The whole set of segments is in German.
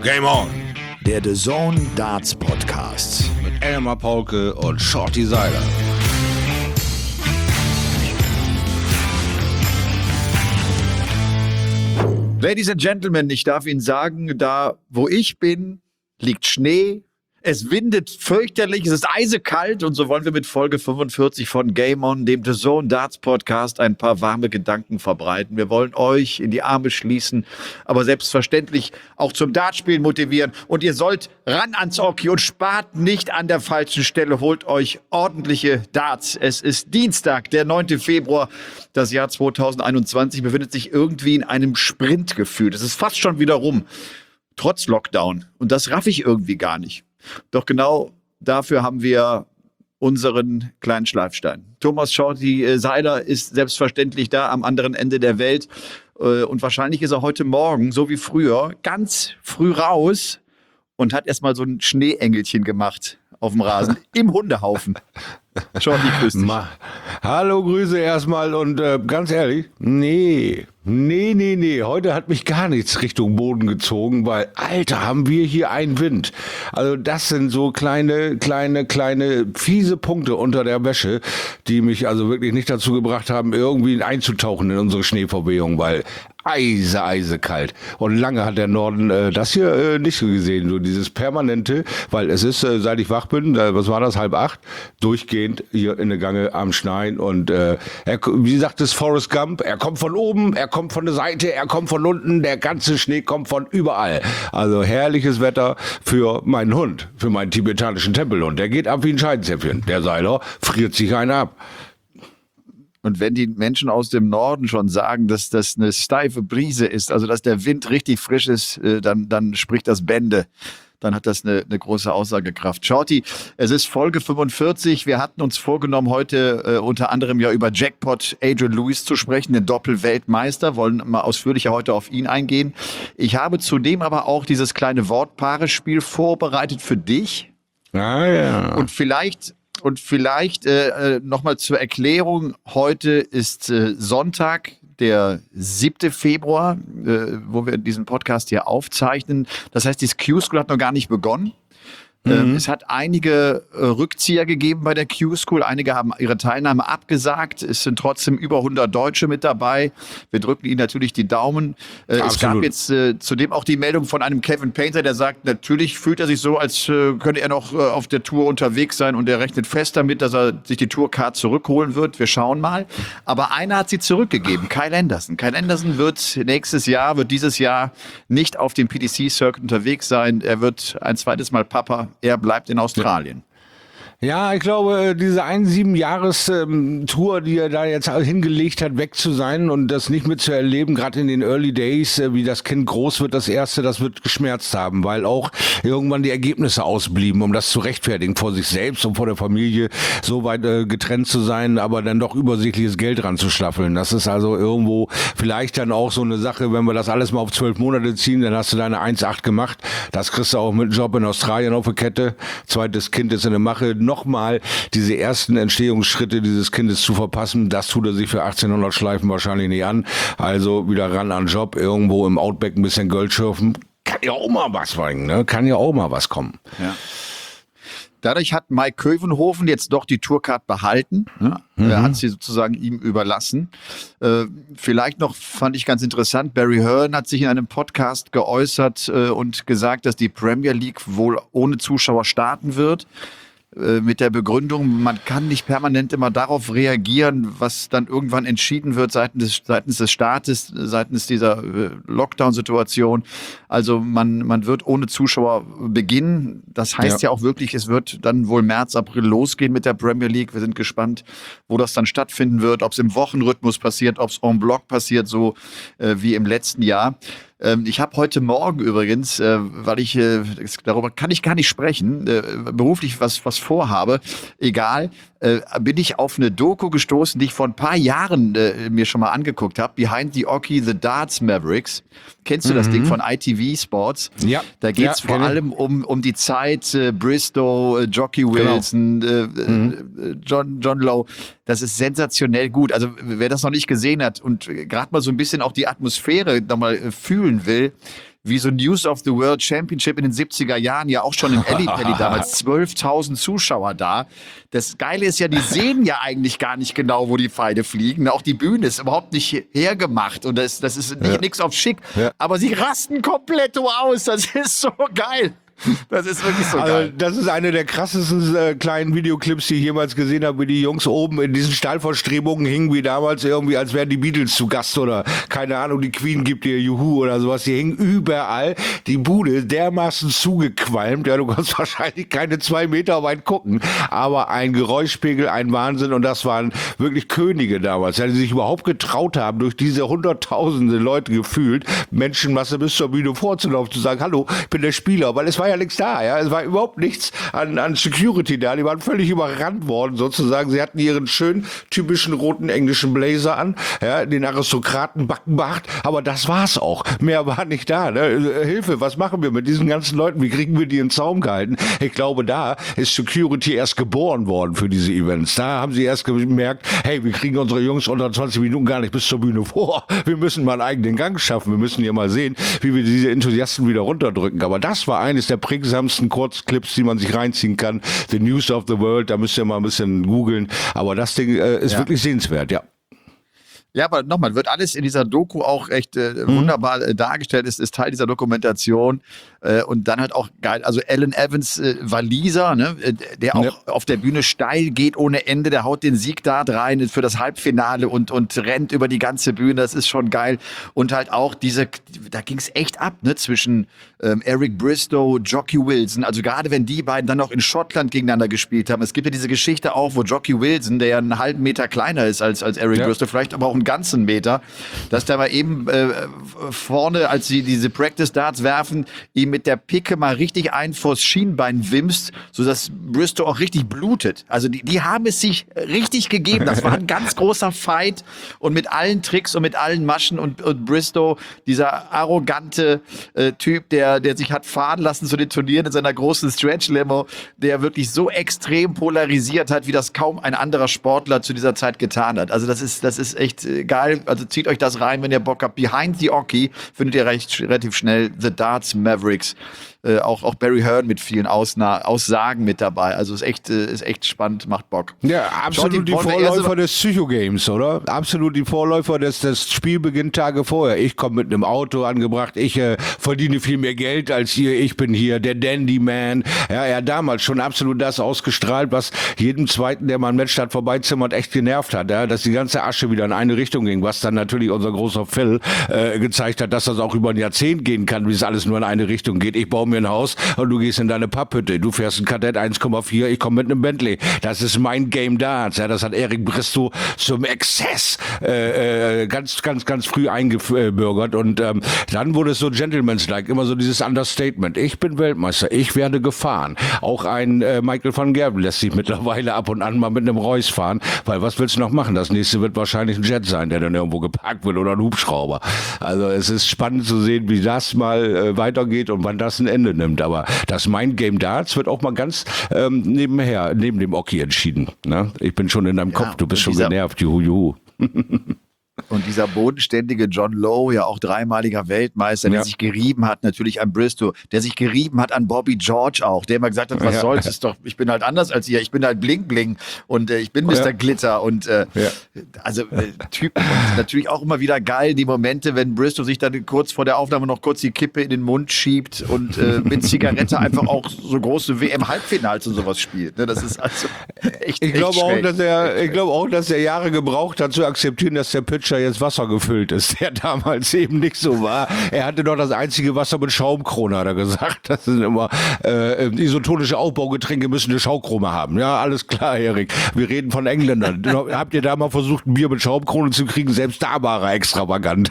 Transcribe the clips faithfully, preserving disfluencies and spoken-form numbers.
Game On! Der D A Z N Darts Podcast. Mit Elmar Paulke und Shorty Seiler. Ladies and Gentlemen, ich darf Ihnen sagen, da wo ich bin, liegt Schnee. Es windet fürchterlich, es ist eisekalt und so wollen wir mit Folge fünfundvierzig von Game On, dem D A Z N Darts Podcast, ein paar warme Gedanken verbreiten. Wir wollen euch in die Arme schließen, aber selbstverständlich auch zum Dartspielen motivieren. Und ihr sollt ran ans Oki und spart nicht an der falschen Stelle. Holt euch ordentliche Darts. Es ist Dienstag, der neunte Februar. Das Jahr zweitausendeinundzwanzig befindet sich irgendwie in einem Sprintgefühl. Es ist fast schon wieder rum, trotz Lockdown. Und das raff ich irgendwie gar nicht. Doch genau dafür haben wir unseren kleinen Schleifstein. Thomas Shorty Seiler ist selbstverständlich da am anderen Ende der Welt. Und wahrscheinlich ist er heute Morgen, so wie früher, ganz früh raus und hat erstmal so ein Schneeengelchen gemacht auf dem Rasen im Hundehaufen. Shorty, grüß dich. Ma- Hallo, Grüße erstmal und äh, ganz ehrlich, nee, nee, nee, nee, heute hat mich gar nichts Richtung Boden gezogen, weil, Alter, haben wir hier einen Wind. Also das sind so kleine, kleine, kleine, fiese Punkte unter der Wäsche, die mich also wirklich nicht dazu gebracht haben, irgendwie einzutauchen in unsere Schneeverwehung, weil eise, eise kalt. Und lange hat der Norden äh, das hier äh, nicht so gesehen, so dieses permanente, weil es ist, äh, seit ich wach bin, äh, was war das, halb acht, durchgehend hier in der Gange am Schneien und äh, er, wie sagt es Forrest Gump, er kommt von oben, er kommt von der Seite, er kommt von unten, der ganze Schnee kommt von überall. Also herrliches Wetter für meinen Hund, für meinen tibetanischen Tempelhund. Der geht ab wie ein Scheidenzäpfchen. Der Seiler friert sich einen ab. Und wenn die Menschen aus dem Norden schon sagen, dass das eine steife Brise ist, also dass der Wind richtig frisch ist, dann, dann spricht das Bände. Dann hat das eine, eine große Aussagekraft. Shorty, es ist Folge fünfundvierzig. Wir hatten uns vorgenommen, heute äh, unter anderem ja über Jackpot Adrian Lewis zu sprechen, den Doppelweltmeister. Wollen mal ausführlicher heute auf ihn eingehen. Ich habe zudem aber auch dieses kleine Wortpaarespiel vorbereitet für dich. Ah ja. Und vielleicht... Und vielleicht äh, nochmal zur Erklärung, heute ist äh, Sonntag, der siebte Februar, äh, wo wir diesen Podcast hier aufzeichnen. Das heißt, die Q-School hat noch gar nicht begonnen. Mhm. Ähm, es hat einige äh, Rückzieher gegeben bei der Q-School. Einige haben ihre Teilnahme abgesagt. Es sind trotzdem über hundert Deutsche mit dabei. Wir drücken ihnen natürlich die Daumen. Äh, es gab jetzt äh, zudem auch die Meldung von einem Kevin Painter, der sagt, natürlich fühlt er sich so, als äh, könnte er noch äh, auf der Tour unterwegs sein und er rechnet fest damit, dass er sich die Tourcard zurückholen wird. Wir schauen mal. Aber einer hat sie zurückgegeben, Kyle Anderson. Kyle Anderson wird nächstes Jahr, wird dieses Jahr nicht auf dem P D C-Circuit unterwegs sein. Er wird ein zweites Mal Papa. Er bleibt in Australien. Ja, ich glaube, diese ein sieben Jahres ähm, Tour, die er da jetzt hingelegt hat, weg zu sein und das nicht mehr zu erleben, gerade in den Early Days, äh, wie das Kind groß wird, das erste, das wird geschmerzt haben, weil auch irgendwann die Ergebnisse ausblieben, um das zu rechtfertigen vor sich selbst und vor der Familie, so weit äh, getrennt zu sein, aber dann doch übersichtliches Geld ranzuschlaffeln. Das ist also irgendwo vielleicht dann auch so eine Sache, wenn wir das alles mal auf zwölf Monate ziehen, dann hast du deine eins Komma acht gemacht. Das kriegst du auch mit einem Job in Australien auf der Kette. Zweites Kind ist in der Mache. Nochmal diese ersten Entstehungsschritte dieses Kindes zu verpassen, das tut er sich für achtzehnhundert Schleifen wahrscheinlich nicht an. Also wieder ran an Job, irgendwo im Outback ein bisschen Gold schürfen. Kann ja auch mal was bringen, ne? Kann ja auch mal was kommen. Ja. Dadurch hat Mike Kövenhoven jetzt doch die Tourcard behalten. Ne? Mhm. Er hat sie sozusagen ihm überlassen. Äh, vielleicht noch, fand ich ganz interessant, Barry Hearn hat sich in einem Podcast geäußert äh, und gesagt, dass die Premier League wohl ohne Zuschauer starten wird. Mit der Begründung, man kann nicht permanent immer darauf reagieren, was dann irgendwann entschieden wird seitens des, seitens des Staates, seitens dieser Lockdown-Situation. Also man, man wird ohne Zuschauer beginnen. Das heißt ja. ja auch wirklich, es wird dann wohl März, April losgehen mit der Premier League. Wir sind gespannt, wo das dann stattfinden wird, ob es im Wochenrhythmus passiert, ob es en bloc passiert, so äh, wie im letzten Jahr. Ich habe heute Morgen übrigens, äh, weil ich, äh, darüber kann ich gar nicht sprechen, äh, beruflich was, was vorhabe, egal, äh, bin ich auf eine Doku gestoßen, die ich vor ein paar Jahren äh, mir schon mal angeguckt habe, Behind the Oki, The Darts Mavericks. Kennst du mhm. das Ding von I T V Sports? Ja. Da geht es ja, vor allem um, um die Zeit, äh, Bristow, äh, Jockey Wilson, genau. äh, mhm. John, John Lowe. Das ist sensationell gut. Also wer das noch nicht gesehen hat und gerade mal so ein bisschen auch die Atmosphäre nochmal fühlen will, wie so News of the World Championship in den siebziger Jahren, ja auch schon im Ellipelli damals, zwölftausend Zuschauer da. Das Geile ist ja, die sehen ja eigentlich gar nicht genau, wo die Pfeile fliegen. Auch die Bühne ist überhaupt nicht hergemacht und das, das ist nicht nichts auf schick. Ja. Aber sie rasten komplett aus. Das ist so geil. Das ist wirklich so geil. Also, das ist eine der krassesten äh, kleinen Videoclips, die ich jemals gesehen habe, wie die Jungs oben in diesen Stahlverstrebungen hingen, wie damals irgendwie, als wären die Beatles zu Gast oder keine Ahnung, die Queen gibt ihr Juhu oder sowas. Die hingen überall. Die Bude dermaßen zugequalmt. Ja, du kannst wahrscheinlich keine zwei Meter weit gucken, aber ein Geräuschpegel, ein Wahnsinn, und das waren wirklich Könige damals, ja, die sich überhaupt getraut haben, durch diese hunderttausende Leute gefühlt, Menschenmasse bis zur Bühne vorzulaufen, zu sagen, hallo, ich bin der Spieler, weil es war ja nichts da, ja, es war überhaupt nichts an, an Security da, die waren völlig überrannt worden sozusagen, sie hatten ihren schönen, typischen roten englischen Blazer an, ja, den Aristokraten Backenbart, aber das war's auch, mehr war nicht da, ne? Hilfe, was machen wir mit diesen ganzen Leuten, wie kriegen wir die in den Zaum gehalten? Ich glaube, da ist Security erst geboren worden für diese Events, da haben sie erst gemerkt, hey, wir kriegen unsere Jungs unter zwanzig Minuten gar nicht bis zur Bühne vor, wir müssen mal einen eigenen Gang schaffen, wir müssen hier mal sehen, wie wir diese Enthusiasten wieder runterdrücken, aber das war eines der prägsamsten Kurzclips, die man sich reinziehen kann. The News of the World, da müsst ihr mal ein bisschen googeln. Aber das Ding äh, ist ja wirklich sehenswert, ja. Ja, aber nochmal, wird alles in dieser Doku auch echt äh, mhm. wunderbar äh, dargestellt, ist, ist Teil dieser Dokumentation äh, und dann halt auch geil, also Alan Evans, äh, Waliser, ne, äh, der auch ja. auf der Bühne steil geht ohne Ende, der haut den Siegdart rein für das Halbfinale und, und rennt über die ganze Bühne, das ist schon geil und halt auch diese, da ging's echt ab, ne, zwischen ähm, Eric Bristow, Jockey Wilson, also gerade wenn die beiden dann noch in Schottland gegeneinander gespielt haben, es gibt ja diese Geschichte auch, wo Jockey Wilson, der ja einen halben Meter kleiner ist als, als Eric ja. Bristow, vielleicht aber auch ein ganzen Meter, dass der mal eben äh, vorne, als sie diese Practice Darts werfen, ihm mit der Picke mal richtig ein vors Schienbein wimst, sodass Bristow auch richtig blutet. Also die, die haben es sich richtig gegeben. Das war ein ganz großer Fight und mit allen Tricks und mit allen Maschen und, und Bristow, dieser arrogante äh, Typ, der, der sich hat fahren lassen zu den Turnieren in seiner großen Stretch-Limo, der wirklich so extrem polarisiert hat, wie das kaum ein anderer Sportler zu dieser Zeit getan hat. Also das ist, das ist echt geil, also zieht euch das rein, wenn ihr Bock habt. Behind the Oki findet ihr recht, relativ schnell. The Darts Mavericks. Äh, auch, auch Barry Hearn mit vielen Ausna- Aussagen mit dabei. Also ist echt, äh, ist echt spannend, macht Bock. Ja, absolut die Vorläufer des Psycho-Games, oder? Absolut die Vorläufer des, des Spielbeginn Tage vorher. Ich komme mit einem Auto angebracht, ich äh, verdiene viel mehr Geld als ihr, ich bin hier der Dandy Man. Ja, er hat damals schon absolut das ausgestrahlt, was jedem Zweiten, der mal ein Match hat vorbeizimmert, echt genervt hat, ja? Dass die ganze Asche wieder in eine Richtung ging, was dann natürlich unser großer Phil äh, gezeigt hat, dass das auch über ein Jahrzehnt gehen kann, wie es alles nur in eine Richtung geht. Ich baue mir ein Haus und du gehst in deine Papphütte. Du fährst ein Kadett eins Komma vier, ich komme mit einem Bentley. Das ist mein Game Darts. Ja, das hat Eric Bristow zum Exzess äh, äh, ganz, ganz, ganz früh eingebürgert und ähm, dann wurde es so Gentleman's-like, immer so dieses Understatement. Ich bin Weltmeister, ich werde gefahren. Auch ein äh, Michael van Gerwen lässt sich mittlerweile ab und an mal mit einem Royce fahren, weil was willst du noch machen? Das nächste wird wahrscheinlich ein Jet sein, der dann irgendwo geparkt wird oder ein Hubschrauber. Also es ist spannend zu sehen, wie das mal äh, weitergeht und wann das ein Ende nimmt. Aber das Mind Game Darts wird auch mal ganz ähm, nebenher, neben dem Oki entschieden. Ne? Ich bin schon in deinem ja, Kopf, du bist schon genervt. Juhu, juhu. Und dieser bodenständige John Lowe, ja auch dreimaliger Weltmeister, der ja. sich gerieben hat natürlich an Bristow, der sich gerieben hat an Bobby George auch, der immer gesagt hat, was ja. soll's, ist doch, ich bin halt anders als ihr, ich bin halt Bling Bling und äh, ich bin Mister Ja. Glitter und äh, ja. also äh, Typen und natürlich auch immer wieder geil, die Momente, wenn Bristow sich dann kurz vor der Aufnahme noch kurz die Kippe in den Mund schiebt und äh, mit Zigarette einfach auch so große W M-Halbfinals und sowas spielt. Ne? Das ist also echt, ich echt glaube auch, schräg. dass er, ich glaube auch, dass er Jahre gebraucht hat zu akzeptieren, dass der Pitcher jetzt Wasser gefüllt ist, der damals eben nicht so war. Er hatte doch das einzige Wasser mit Schaumkrone, hat er gesagt. Das sind immer äh, isotonische Aufbaugetränke, müssen eine Schaukrone haben. Ja, alles klar, Erik. Wir reden von Engländern. Habt ihr da mal versucht, ein Bier mit Schaumkrone zu kriegen? Selbst da war er extravagant.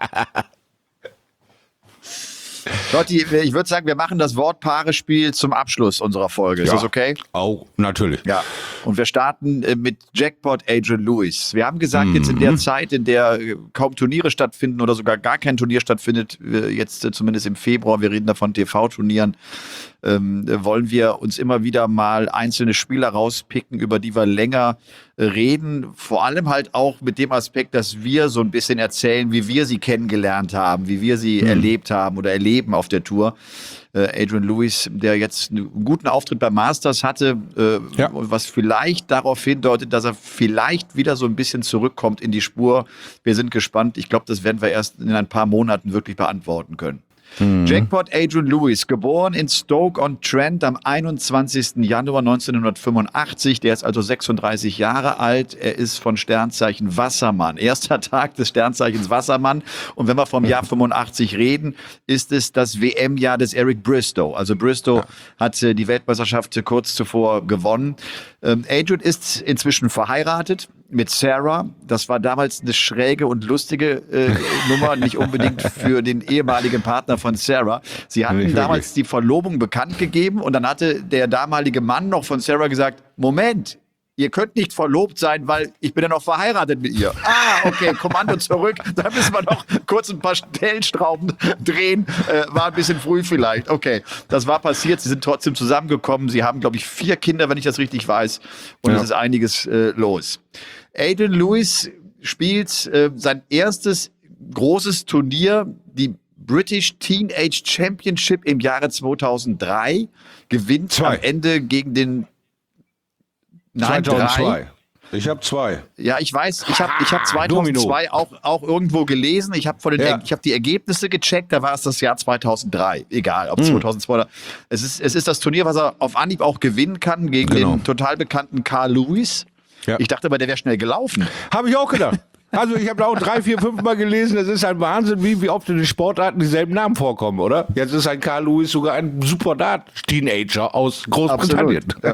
Lotti, ich würde sagen, wir machen das Wortpaare-Spiel zum Abschluss unserer Folge. Ist ja, das okay? Auch, natürlich. Ja. Und wir starten äh, mit Jackpot Adrian Lewis. Wir haben gesagt, mhm. jetzt in der Zeit, in der äh, kaum Turniere stattfinden oder sogar gar kein Turnier stattfindet, äh, jetzt äh, zumindest im Februar, wir reden da von T V-Turnieren, ähm, wollen wir uns immer wieder mal einzelne Spieler rauspicken, über die wir länger reden, vor allem halt auch mit dem Aspekt, dass wir so ein bisschen erzählen, wie wir sie kennengelernt haben, wie wir sie mhm. erlebt haben oder erleben auf der Tour. Adrian Lewis, der jetzt einen guten Auftritt beim Masters hatte, äh, ja. was vielleicht darauf hindeutet, dass er vielleicht wieder so ein bisschen zurückkommt in die Spur. Wir sind gespannt. Ich glaube, das werden wir erst in ein paar Monaten wirklich beantworten können. Mhm. Jackpot Adrian Lewis, geboren in Stoke-on-Trent am einundzwanzigsten Januar neunzehnhundertfünfundachtzig. Der ist also sechsunddreißig Jahre alt. Er ist von Sternzeichen Wassermann. Erster Tag des Sternzeichens Wassermann. Und wenn wir vom Jahr fünfundachtzig reden, ist es das W M-Jahr des Eric Bristow. Also Bristow ja. hat äh, die Weltmeisterschaft kurz zuvor gewonnen. Ähm, Adrian ist inzwischen verheiratet mit Sarah. Das war damals eine schräge und lustige äh, Nummer, nicht unbedingt für den ehemaligen Partner von Sarah. Sie hatten nicht damals wirklich die Verlobung bekannt gegeben und dann hatte der damalige Mann noch von Sarah gesagt, Moment, ihr könnt nicht verlobt sein, weil ich bin ja noch verheiratet mit ihr. Ah, okay, Kommando zurück. Da müssen wir noch kurz ein paar Stellschrauben drehen. Äh, war ein bisschen früh vielleicht. Okay, das war passiert. Sie sind trotzdem zusammengekommen. Sie haben, glaube ich, vier Kinder, wenn ich das richtig weiß. Und ja. es ist einiges äh, los. Adrian Lewis spielt äh, sein erstes großes Turnier, die British Teenage Championship im Jahre zweitausenddrei. Gewinnt Zwei. am Ende gegen den Nein, zweitausendzwei. Drei. Ich habe zwei. Ja, ich weiß, ich habe ich hab zweitausendzwei auch, auch irgendwo gelesen. Ich habe ja. er- hab die Ergebnisse gecheckt, da war es das Jahr zweitausenddrei. Egal, ob mhm. zweitausendzwei. Es ist, es ist das Turnier, was er auf Anhieb auch gewinnen kann gegen genau. den total bekannten Carl Lewis. Ja. Ich dachte aber, der wäre schnell gelaufen. Habe ich auch gedacht. Also ich habe da auch drei, vier, fünf Mal gelesen, es ist ein Wahnsinn, wie, wie oft in den Sportarten dieselben Namen vorkommen, oder? Jetzt ist ein Carl Lewis sogar ein Superdart-Teenager aus Großbritannien. Ja.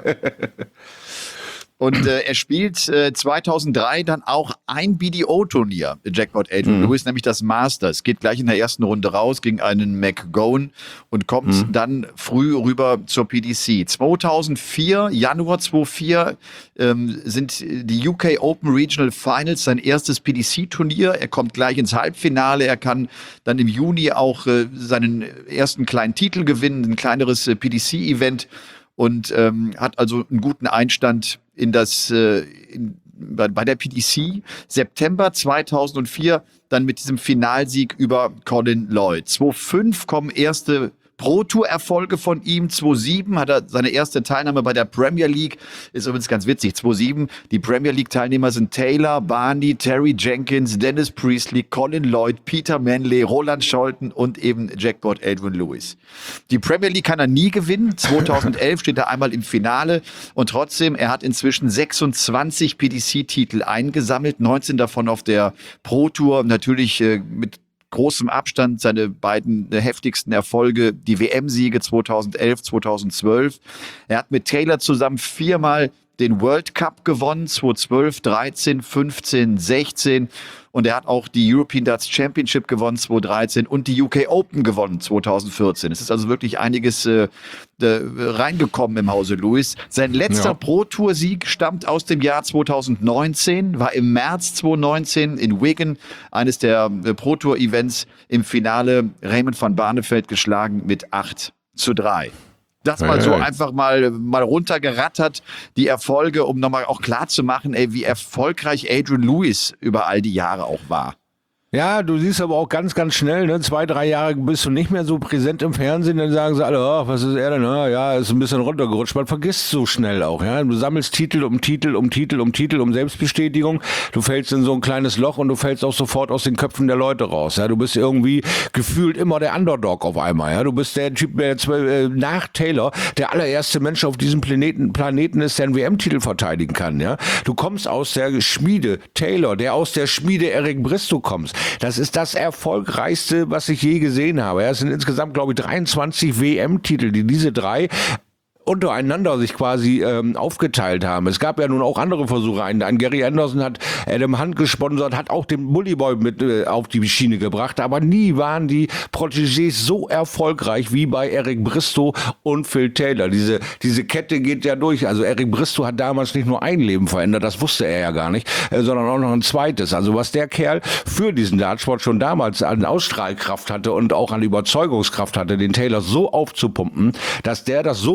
Und äh, er spielt äh, zweitausenddrei dann auch ein B D O-Turnier, Jackpot Adrian mhm. Lewis, nämlich das Masters. Geht gleich in der ersten Runde raus gegen einen McGowan und kommt mhm. dann früh rüber zur P D C. zweitausendvier, Januar zweitausendvier, ähm, sind die U K Open Regional Finals sein erstes P D C-Turnier. Er kommt gleich ins Halbfinale. Er kann dann im Juni auch äh, seinen ersten kleinen Titel gewinnen, ein kleineres äh, P D C-Event. Und ähm, hat also einen guten Einstand in das äh, in, bei, bei der P D C. September zweitausendvier dann mit diesem Finalsieg über Colin Lloyd. zweitausendfünf kommen erste Pro-Tour-Erfolge von ihm. zweitausendsieben hat er seine erste Teilnahme bei der Premier League. Ist übrigens ganz witzig. zweitausendsieben, die Premier League-Teilnehmer sind Taylor, Barney, Terry Jenkins, Dennis Priestley, Colin Lloyd, Peter Manley, Roland Scholten und eben Jackpot Adrian Lewis. Die Premier League kann er nie gewinnen. zweitausendelf steht er einmal im Finale. Und trotzdem, er hat inzwischen sechsundzwanzig P D C-Titel eingesammelt. neunzehn davon auf der Pro-Tour. Natürlich äh, mit großem Abstand seine beiden heftigsten Erfolge, die W M-Siege zweitausendelf, zweitausendzwölf. Er hat mit Taylor zusammen viermal den World Cup gewonnen, zweitausendzwölf, dreizehn, fünfzehn, sechzehn. Und er hat auch die European Darts Championship gewonnen, zweitausenddreizehn, und die U K Open gewonnen, zweitausendvierzehn. Es ist also wirklich einiges äh, äh, reingekommen im Hause Lewis. Sein letzter ja. Pro-Tour-Sieg stammt aus dem Jahr zweitausendneunzehn, war im März zweitausendneunzehn in Wigan, eines der äh, Pro-Tour-Events, im Finale Raymond van Barneveld geschlagen mit acht zu drei. Das mal so einfach mal, mal runtergerattert, die Erfolge, um nochmal auch klar zu machen, ey, wie erfolgreich Adrian Lewis über all die Jahre auch war. Ja, du siehst aber auch ganz, ganz schnell, ne? Zwei, drei Jahre bist du nicht mehr so präsent im Fernsehen, dann sagen sie alle, oh, was ist er denn? Oh, ja, ist ein bisschen runtergerutscht. Man vergisst so schnell auch, ja. Du sammelst Titel um Titel um Titel um Titel um Selbstbestätigung. Du fällst in so ein kleines Loch und du fällst auch sofort aus den Köpfen der Leute raus, ja. Du bist irgendwie gefühlt immer der Underdog auf einmal, ja. Du bist der Typ, der äh, nach Taylor der allererste Mensch auf diesem Planeten, Planeten ist, der einen W M-Titel verteidigen kann, ja. Du kommst aus der Schmiede Taylor, der aus der Schmiede Eric Bristow kommst. Das ist das erfolgreichste, was ich je gesehen habe. Es sind insgesamt, glaube ich, dreiundzwanzig W M-Titel, die diese drei untereinander sich quasi ähm, aufgeteilt haben. Es gab ja nun auch andere Versuche. Ein, ein Gary Anderson hat Adam Hunt gesponsert, hat auch den Bullyboy mit äh, auf die Schiene gebracht, aber nie waren die Protégés so erfolgreich wie bei Eric Bristow und Phil Taylor. Diese, diese Kette geht ja durch. Also Eric Bristow hat damals nicht nur ein Leben verändert, das wusste er ja gar nicht, äh, sondern auch noch ein zweites. Also was der Kerl für diesen Dartsport schon damals an Ausstrahlkraft hatte und auch an Überzeugungskraft hatte, den Taylor so aufzupumpen, dass der das so weiter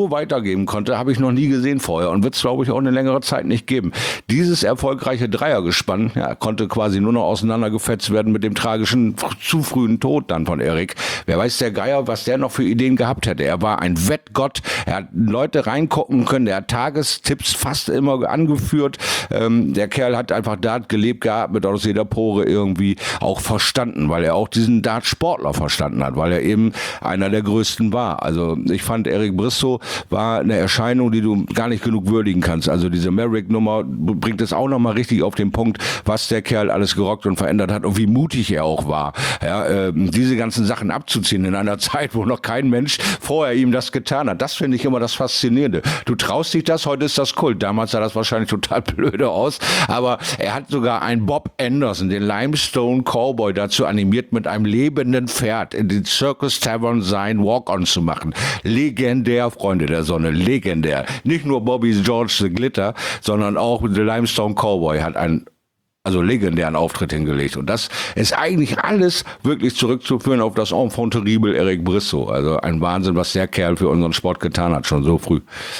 geben konnte, habe ich noch nie gesehen vorher und wird es, glaube ich, auch eine längere Zeit nicht geben. Dieses erfolgreiche Dreiergespann ja, konnte quasi nur noch auseinandergefetzt werden mit dem tragischen, zu frühen Tod dann von Erik. Wer weiß der Geier, was der noch für Ideen gehabt hätte. Er war ein Wettgott, er hat Leute reingucken können, der hat Tagestipps fast immer angeführt. Ähm, der Kerl hat einfach Dart gelebt, geatmet, aus jeder Pore irgendwie auch verstanden, weil er auch diesen Dart-Sportler verstanden hat, weil er eben einer der größten war. Also ich fand, Eric Brissow war eine Erscheinung, die du gar nicht genug würdigen kannst. Also diese Merrick-Nummer bringt es auch nochmal richtig auf den Punkt, was der Kerl alles gerockt und verändert hat und wie mutig er auch war. Ja, äh, diese ganzen Sachen abzuziehen in einer Zeit, wo noch kein Mensch vorher ihm das getan hat. Das finde ich immer das Faszinierende. Du traust dich das, heute ist das Kult. Damals sah das wahrscheinlich total blöde aus, aber er hat sogar einen Bob Anderson, den Limestone Cowboy, dazu animiert, mit einem lebenden Pferd in den Circus Tavern sein Walk-on zu machen. Legendär, Freunde der Sonne, legendär. Nicht nur Bobby's George the Glitter, sondern auch der Limestone Cowboy hat einen also legendären Auftritt hingelegt. Und das ist eigentlich alles wirklich zurückzuführen auf das Enfant terrible Eric Brissow. Also ein Wahnsinn, was der Kerl für unseren Sport getan hat, schon so früh.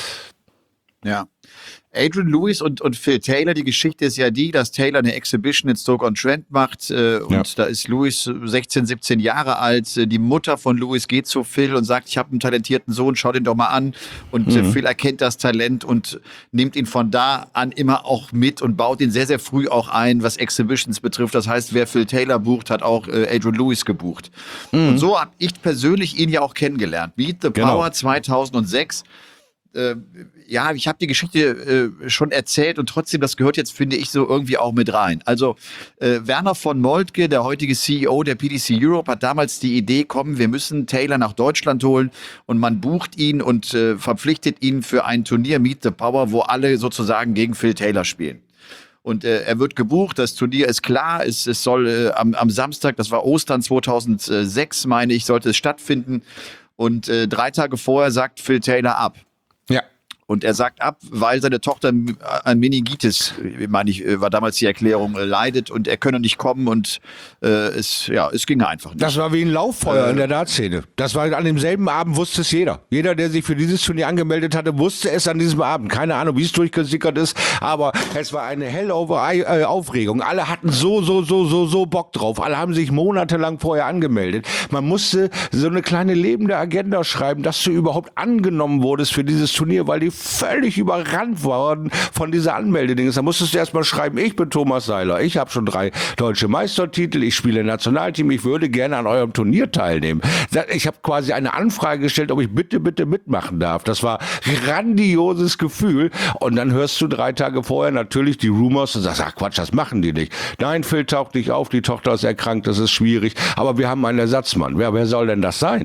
Ja. Adrian Lewis und, und Phil Taylor, die Geschichte ist ja die, dass Taylor eine Exhibition in Stoke-on-Trent macht äh, und ja. da ist Lewis sechzehn, siebzehn Jahre alt. Die Mutter von Lewis geht zu Phil und sagt, ich habe einen talentierten Sohn, schau den doch mal an. Und mhm. äh, Phil erkennt das Talent und nimmt ihn von da an immer auch mit und baut ihn sehr, sehr früh auch ein, was Exhibitions betrifft. Das heißt, wer Phil Taylor bucht, hat auch äh, Adrian Lewis gebucht. Mhm. Und so habe ich persönlich ihn ja auch kennengelernt. Beat the Power genau. zweitausendsechs. Äh, ja, ich habe die Geschichte äh, schon erzählt und trotzdem, das gehört jetzt, finde ich, so irgendwie auch mit rein. Also äh, Werner von Moltke, der heutige C E O der P D C Europe, hat damals die Idee, komm, wir müssen Taylor nach Deutschland holen und man bucht ihn und äh, verpflichtet ihn für ein Turnier Meet the Power, wo alle sozusagen gegen Phil Taylor spielen. Und äh, er wird gebucht, das Turnier ist klar, es, es soll äh, am, am Samstag, das war Ostern zweitausendsechs, meine ich, sollte es stattfinden. Und äh, drei Tage vorher sagt Phil Taylor ab. Ja. Und er sagt ab, weil seine Tochter an Meningitis, meine ich, war damals die Erklärung, leidet und er könne nicht kommen und äh, es, ja, es ging einfach nicht. Das war wie ein Lauffeuer äh, in der Dartszene. Das war an demselben Abend, wusste es jeder. Jeder, der sich für dieses Turnier angemeldet hatte, wusste es an diesem Abend. Keine Ahnung, wie es durchgesickert ist, aber es war eine helle Aufregung. Alle hatten so, so, so, so, so Bock drauf. Alle haben sich monatelang vorher angemeldet. Man musste so eine kleine lebende Agenda schreiben, dass du überhaupt angenommen wurdest für dieses Turnier, weil die völlig überrannt worden von dieser Anmeldedings. Da musstest du erstmal schreiben, ich bin Thomas Seiler, ich habe schon drei deutsche Meistertitel, ich spiele Nationalteam, ich würde gerne an eurem Turnier teilnehmen. Ich habe quasi eine Anfrage gestellt, ob ich bitte, bitte mitmachen darf. Das war ein grandioses Gefühl. Und dann hörst du drei Tage vorher natürlich die Rumors und sagst, ach Quatsch, das machen die nicht. Nein, Phil taucht nicht auf, die Tochter ist erkrankt, das ist schwierig. Aber wir haben einen Ersatzmann. Wer, wer soll denn das sein?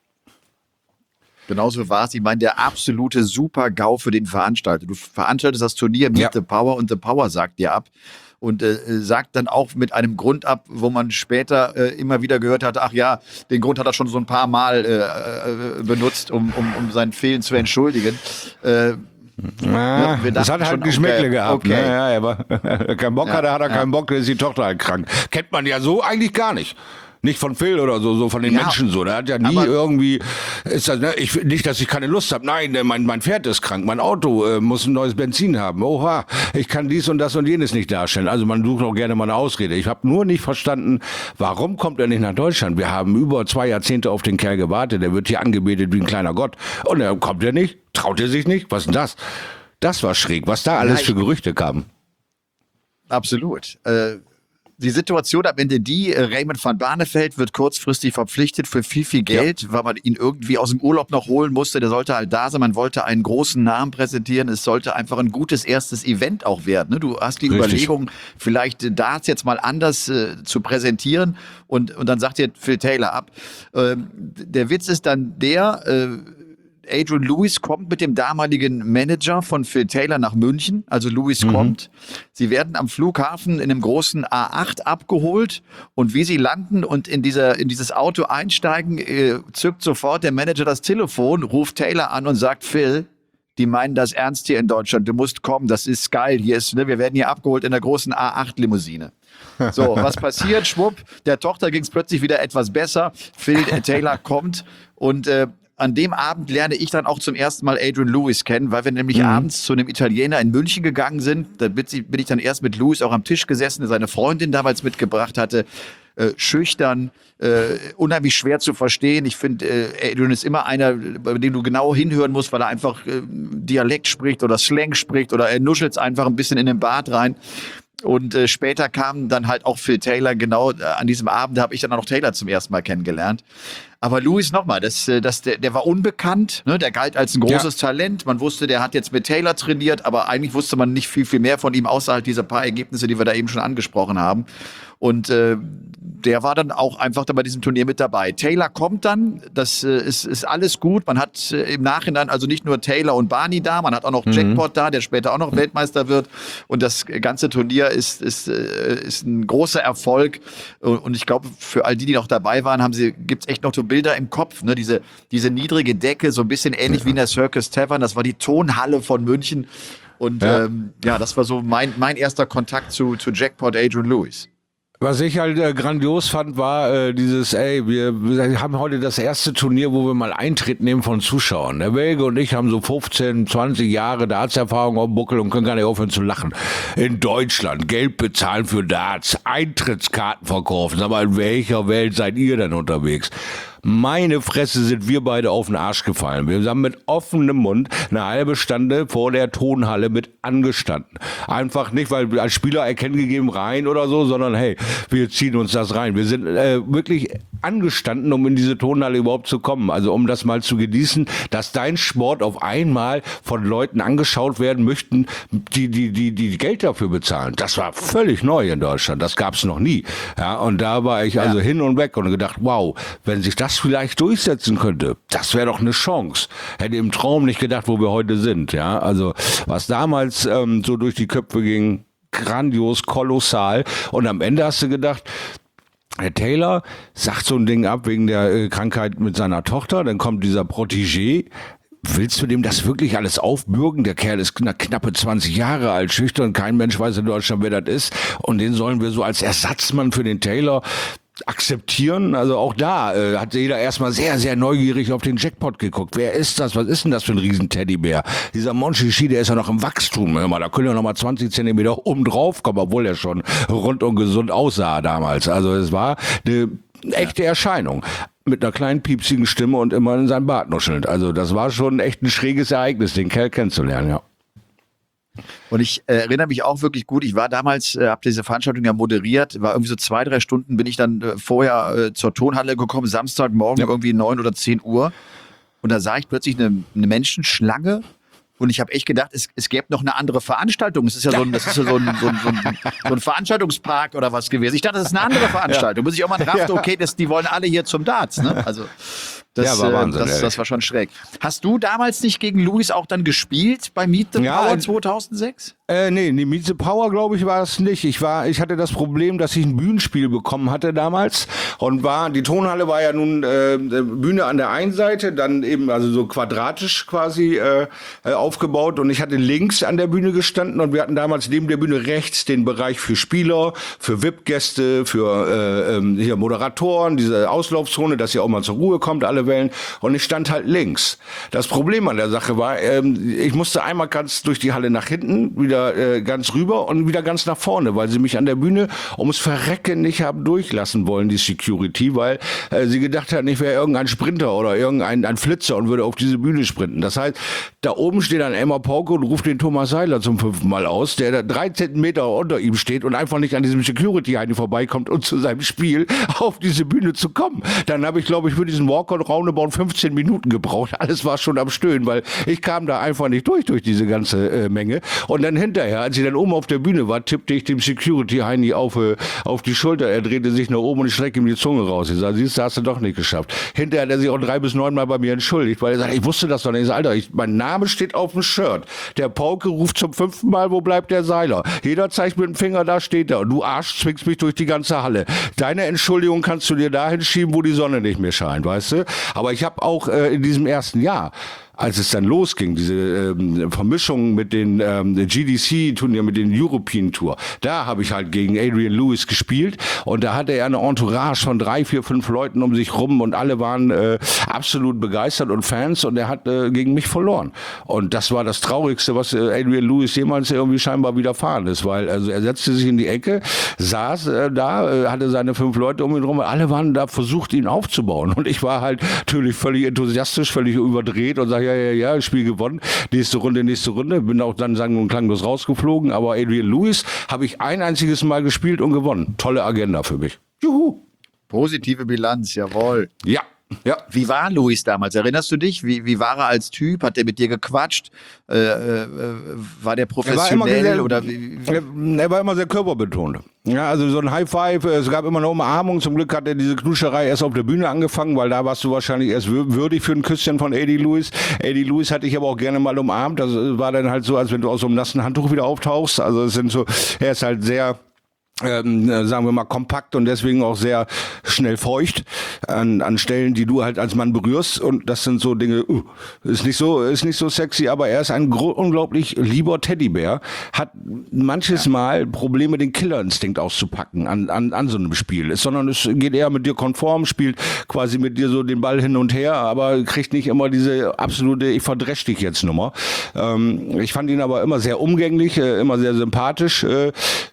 Genauso war es. Ich meine, der absolute Super-GAU für den Veranstalter. Du veranstaltest das Turnier mit ja. The Power und The Power sagt dir ab. Und äh, sagt dann auch mit einem Grund ab, wo man später äh, immer wieder gehört hat, ach ja, den Grund hat er schon so ein paar Mal äh, äh, benutzt, um, um, um sein Fehlen zu entschuldigen. Äh, Ja, ja, das hat halt schon, Geschmäckle okay, gehabt. Okay. Ne? Ja, aber keinen Bock ja, hat er, hat er ja. keinen Bock, dann ist die Tochter halt krank. Kennt man ja so eigentlich gar nicht. Nicht von Phil oder so, so von den ja, Menschen so. Der hat ja nie irgendwie, ist das, ne, ich, nicht, dass ich keine Lust habe. Nein, mein, mein Pferd ist krank, mein Auto äh, muss ein neues Benzin haben. Oha, ich kann dies und das und jenes nicht darstellen. Also man sucht auch gerne mal eine Ausrede. Ich habe nur nicht verstanden, warum kommt er nicht nach Deutschland? Wir haben über zwei Jahrzehnte auf den Kerl gewartet. Der wird hier angebetet wie ein kleiner Gott. Und er kommt er nicht, traut er sich nicht. Was ist denn das? Das war schräg, was da alles ja, für Gerüchte kamen. Absolut. Äh Die Situation am Ende die, Raymond van Barneveld wird kurzfristig verpflichtet für viel, viel Geld, ja. weil man ihn irgendwie aus dem Urlaub noch holen musste. Der sollte halt da sein, man wollte einen großen Namen präsentieren. Es sollte einfach ein gutes erstes Event auch werden. Ne? Du hast die Richtig. Überlegung, vielleicht Darts jetzt mal anders äh, zu präsentieren und, und dann sagt dir Phil Taylor ab. Ähm, der Witz ist dann der, äh, Adrian Lewis kommt mit dem damaligen Manager von Phil Taylor nach München. Also Lewis mhm. kommt. Sie werden am Flughafen in einem großen A acht abgeholt. Und wie sie landen und in, dieser, in dieses Auto einsteigen, äh, zückt sofort der Manager das Telefon, ruft Taylor an und sagt, Phil, die meinen das ernst hier in Deutschland. Du musst kommen, das ist geil. Hier ist, ne, wir werden hier abgeholt in der großen A acht Limousine. So, was passiert? Schwupp, der Tochter ging es plötzlich wieder etwas besser. Phil äh, Taylor kommt und äh, an dem Abend lerne ich dann auch zum ersten Mal Adrian Lewis kennen, weil wir nämlich mhm. abends zu einem Italiener in München gegangen sind. Da bin ich dann erst mit Lewis auch am Tisch gesessen, der seine Freundin damals mitgebracht hatte. Äh, schüchtern, äh, unheimlich schwer zu verstehen. Ich finde, äh, Adrian ist immer einer, bei dem du genau hinhören musst, weil er einfach äh, Dialekt spricht oder Slang spricht oder er nuschelt einfach ein bisschen in den Bart rein. Und äh, später kam dann halt auch Phil Taylor, genau äh, an diesem Abend habe ich dann auch noch Taylor zum ersten Mal kennengelernt. Aber Lewis nochmal, das, das, der, der war unbekannt, ne? Der galt als ein großes ja. Talent. Man wusste, der hat jetzt mit Taylor trainiert, aber eigentlich wusste man nicht viel, viel mehr von ihm, außer halt dieser paar Ergebnisse, die wir da eben schon angesprochen haben. Und äh, der war dann auch einfach dann bei diesem Turnier mit dabei. Taylor kommt dann, das äh, ist, ist alles gut. Man hat äh, im Nachhinein also nicht nur Taylor und Barney da, man hat auch noch mhm. Jackpot da, der später auch noch Weltmeister wird. Und das ganze Turnier ist, ist, äh, ist ein großer Erfolg. Und ich glaube, für all die, die noch dabei waren, haben sie, gibt's echt noch so Bilder im Kopf. Ne? Diese, diese niedrige Decke, so ein bisschen ähnlich ja. wie in der Circus Tavern. Das war die Tonhalle von München. Und ja, ähm, ja das war so mein, mein erster Kontakt zu, zu Jackpot Adrian Lewis. Was ich halt äh, grandios fand, war äh, dieses, ey, wir, wir haben heute das erste Turnier, wo wir mal Eintritt nehmen von Zuschauern. Der Welge und ich haben so fünfzehn, zwanzig Jahre Darts-Erfahrung auf dem Buckel und können gar nicht aufhören zu lachen. In Deutschland Geld bezahlen für Darts, Eintrittskarten verkaufen. Aber in welcher Welt seid ihr denn unterwegs? Meine Fresse, sind wir beide auf den Arsch gefallen. Wir haben mit offenem Mund eine halbe Stunde vor der Tonhalle mit angestanden. Einfach nicht, weil wir als Spieler erkennen gegeben rein oder so, sondern hey, wir ziehen uns das rein. Wir sind äh, wirklich angestanden, um in diese Tonhalle überhaupt zu kommen. Also um das mal zu genießen, dass dein Sport auf einmal von Leuten angeschaut werden möchten, die die die die Geld dafür bezahlen. Das war völlig neu in Deutschland. Das gab's noch nie. Ja, und da war ich also ja. hin und weg und gedacht, wow, wenn sich das vielleicht durchsetzen könnte, das wäre doch eine Chance. Hätte im Traum nicht gedacht, wo wir heute sind. Ja, also was damals ähm, so durch die Köpfe ging, grandios, kolossal. Und am Ende hast du gedacht, Herr Taylor sagt so ein Ding ab wegen der äh, Krankheit mit seiner Tochter, dann kommt dieser Protégé. Willst du dem das wirklich alles aufbürgen? Der Kerl ist kna- knappe zwanzig Jahre alt, schüchtern, kein Mensch weiß in Deutschland, wer das ist. Und den sollen wir so als Ersatzmann für den Taylor akzeptieren. Also auch da äh, hat jeder erstmal sehr, sehr neugierig auf den Jackpot geguckt. Wer ist das? Was ist denn das für ein Riesen-Teddybär? Dieser Monchichi, der ist ja noch im Wachstum. Hör mal, da können ja noch mal zwanzig Zentimeter oben drauf kommen, obwohl er schon rund und gesund aussah damals. Also es war eine echte Erscheinung. Mit einer kleinen piepsigen Stimme und immer in seinem Bart nuschelnd. Also das war schon echt ein schräges Ereignis, den Kerl kennenzulernen, ja. Und ich äh, erinnere mich auch wirklich gut, ich war damals, äh, habe diese Veranstaltung ja moderiert, war irgendwie so zwei, drei Stunden, bin ich dann äh, vorher äh, zur Tonhalle gekommen, Samstagmorgen ja. irgendwie neun oder zehn Uhr. Und da sah ich plötzlich eine, eine Menschenschlange. Und ich habe echt gedacht, es, es gäbe noch eine andere Veranstaltung. Es ist ja so ein, das ist ja so ein, so ein, so ein, so ein Veranstaltungspark oder was gewesen. Ich dachte, das ist eine andere Veranstaltung. Ja. Bis ich auch mal dachte, okay, das, die wollen alle hier zum Darts. Ne? Also das, ja, war Wahnsinn, das, das war schon schräg. Hast du damals nicht gegen Lewis auch dann gespielt bei Meet the ja, Power zweitausendsechs? Äh, nee, nee, Meet the Power, glaube ich, war es nicht. Ich war, ich hatte das Problem, dass ich ein Bühnenspiel bekommen hatte damals und war, die Tonhalle war ja nun äh, Bühne an der einen Seite, dann eben also so quadratisch quasi äh, aufgebaut und ich hatte links an der Bühne gestanden und wir hatten damals neben der Bühne rechts den Bereich für Spieler, für V I P-Gäste, für äh, ähm, hier Moderatoren, diese Auslaufzone, dass ihr auch mal zur Ruhe kommt, alle Wellen. Und ich stand halt links. Das Problem an der Sache war, ähm, ich musste einmal ganz durch die Halle nach hinten, wieder äh, ganz rüber und wieder ganz nach vorne, weil sie mich an der Bühne ums Verrecken nicht haben durchlassen wollen, die Security, weil äh, sie gedacht hatten, ich wäre irgendein Sprinter oder irgendein ein Flitzer und würde auf diese Bühne sprinten. Das heißt, da oben steht ein Elmar Pauke und ruft den Thomas Seiler zum fünften Mal aus, der da dreizehn Meter unter ihm steht und einfach nicht an diesem Security-Heini vorbeikommt und zu seinem Spiel auf diese Bühne zu kommen. Dann habe ich, glaube ich, für diesen Walkout roundabout fünfzehn Minuten gebraucht. Alles war schon am Stöhnen, weil ich kam da einfach nicht durch, durch diese ganze äh, Menge. Und dann hinterher, als ich dann oben auf der Bühne war, tippte ich dem Security-Heini auf, äh, auf die Schulter. Er drehte sich nach oben und ich streckte ihm die Zunge raus. Ich sage, siehst du, hast du doch nicht geschafft. Hinterher hat er sich auch drei bis neun Mal bei mir entschuldigt, weil er sagt, ich wusste das doch nicht. Ich sag, Alter, ich, mein Name steht auf dem Shirt. Der Pauke ruft zum fünften Mal, wo bleibt der Seiler? Jeder zeigt mit dem Finger, da steht er. Und du Arsch zwingst mich durch die ganze Halle. Deine Entschuldigung kannst du dir dahin schieben, wo die Sonne nicht mehr scheint, weißt du? Aber ich habe auch äh, in diesem ersten Jahr als es dann losging, diese ähm, Vermischung mit den ähm, G D C-Turnier, mit den European Tour, da habe ich halt gegen Adrian Lewis gespielt und da hatte er eine Entourage von drei, vier, fünf Leuten um sich rum und alle waren äh, absolut begeistert und Fans und er hat äh, gegen mich verloren. Und das war das Traurigste, was äh, Adrian Lewis jemals irgendwie scheinbar widerfahren ist, weil also er setzte sich in die Ecke, saß äh, da, äh, hatte seine fünf Leute um ihn rum, alle waren da versucht, ihn aufzubauen und ich war halt natürlich völlig enthusiastisch, völlig überdreht und sage, ja, ja, ja, Spiel gewonnen, nächste Runde, nächste Runde, bin auch dann sang- und klanglos rausgeflogen, aber Adrian Lewis habe ich ein einziges Mal gespielt und gewonnen. Tolle Agenda für mich. Juhu. Positive Bilanz, jawohl. Ja. Ja. Wie war Luis damals? Erinnerst du dich? Wie, wie war er als Typ? Hat er mit dir gequatscht? Äh, äh, war der professionell? Er war, oder wie, wie? Er war immer sehr körperbetont. Ja, also so ein High Five, es gab immer eine Umarmung. Zum Glück hat er diese Knuscherei erst auf der Bühne angefangen, weil da warst du wahrscheinlich erst würdig für ein Küsschen von Eddie Lewis. Eddie Lewis hatte ich aber auch gerne mal umarmt. Das war dann halt so, als wenn du aus so einem nassen Handtuch wieder auftauchst. Also es sind so, er ist halt sehr... Ähm, sagen wir mal kompakt und deswegen auch sehr schnell feucht an, an Stellen, die du halt als Mann berührst und das sind so Dinge, uh, ist nicht so ist nicht so sexy, aber er ist ein gro- unglaublich lieber Teddybär, hat manches Mal Probleme, den Killerinstinkt auszupacken an, an, an so einem Spiel, ist, sondern es geht eher mit dir konform, spielt quasi mit dir so den Ball hin und her, aber kriegt nicht immer diese absolute ich verdresch dich jetzt Nummer. Ähm, ich fand ihn aber immer sehr umgänglich, äh, immer sehr sympathisch, äh,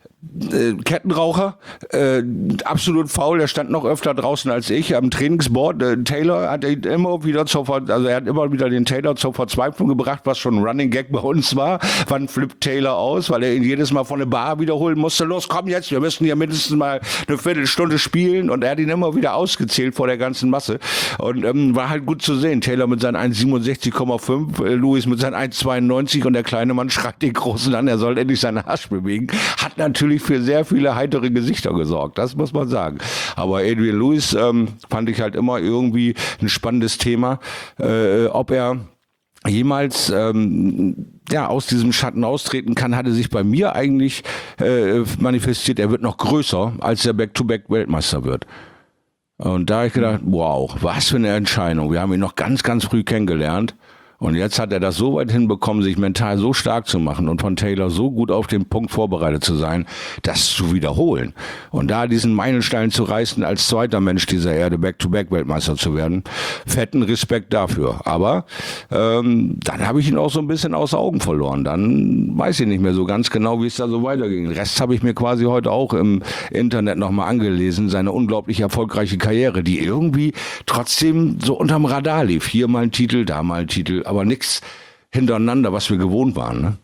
Äh, Kettenraucher, äh, absolut faul, der stand noch öfter draußen als ich am Trainingsboard. Äh, Taylor hat ihn immer wieder zur, Ver- also er hat immer wieder den Taylor zur Verzweiflung gebracht, was schon ein Running Gag bei uns war. Wann flippt Taylor aus, weil er ihn jedes Mal von der Bar wiederholen musste. Los, komm jetzt, wir müssen hier mindestens mal eine Viertelstunde spielen und er hat ihn immer wieder ausgezählt vor der ganzen Masse und ähm, war halt gut zu sehen. Taylor mit seinen eins siebenundsechzig Komma fünf, äh, Lewis mit seinen eins zweiundneunzig und der kleine Mann schreit den Großen an, er soll endlich seinen Arsch bewegen. Hat natürlich für sehr viele heitere Gesichter gesorgt, das muss man sagen. Aber Adrian Lewis ähm, fand ich halt immer irgendwie ein spannendes Thema, äh, ob er jemals ähm, ja, aus diesem Schatten austreten kann, hatte sich bei mir eigentlich äh, manifestiert, er wird noch größer, als er Back-to-Back-Weltmeister wird. Und da habe ich gedacht, wow, was für eine Entscheidung. Wir haben ihn noch ganz, ganz früh kennengelernt. Und jetzt hat er das so weit hinbekommen, sich mental so stark zu machen und von Taylor so gut auf den Punkt vorbereitet zu sein, das zu wiederholen. Und da diesen Meilenstein zu reißen, als zweiter Mensch dieser Erde Back-to-Back-Weltmeister zu werden, fetten Respekt dafür. Aber ähm, dann habe ich ihn auch so ein bisschen aus Augen verloren. Dann weiß ich nicht mehr so ganz genau, wie es da so weiterging. Den Rest habe ich mir quasi heute auch im Internet nochmal angelesen. Seine unglaublich erfolgreiche Karriere, die irgendwie trotzdem so unterm Radar lief. Hier mal ein Titel, da mal ein Titel. Aber nichts hintereinander, was wir gewohnt waren. Ne?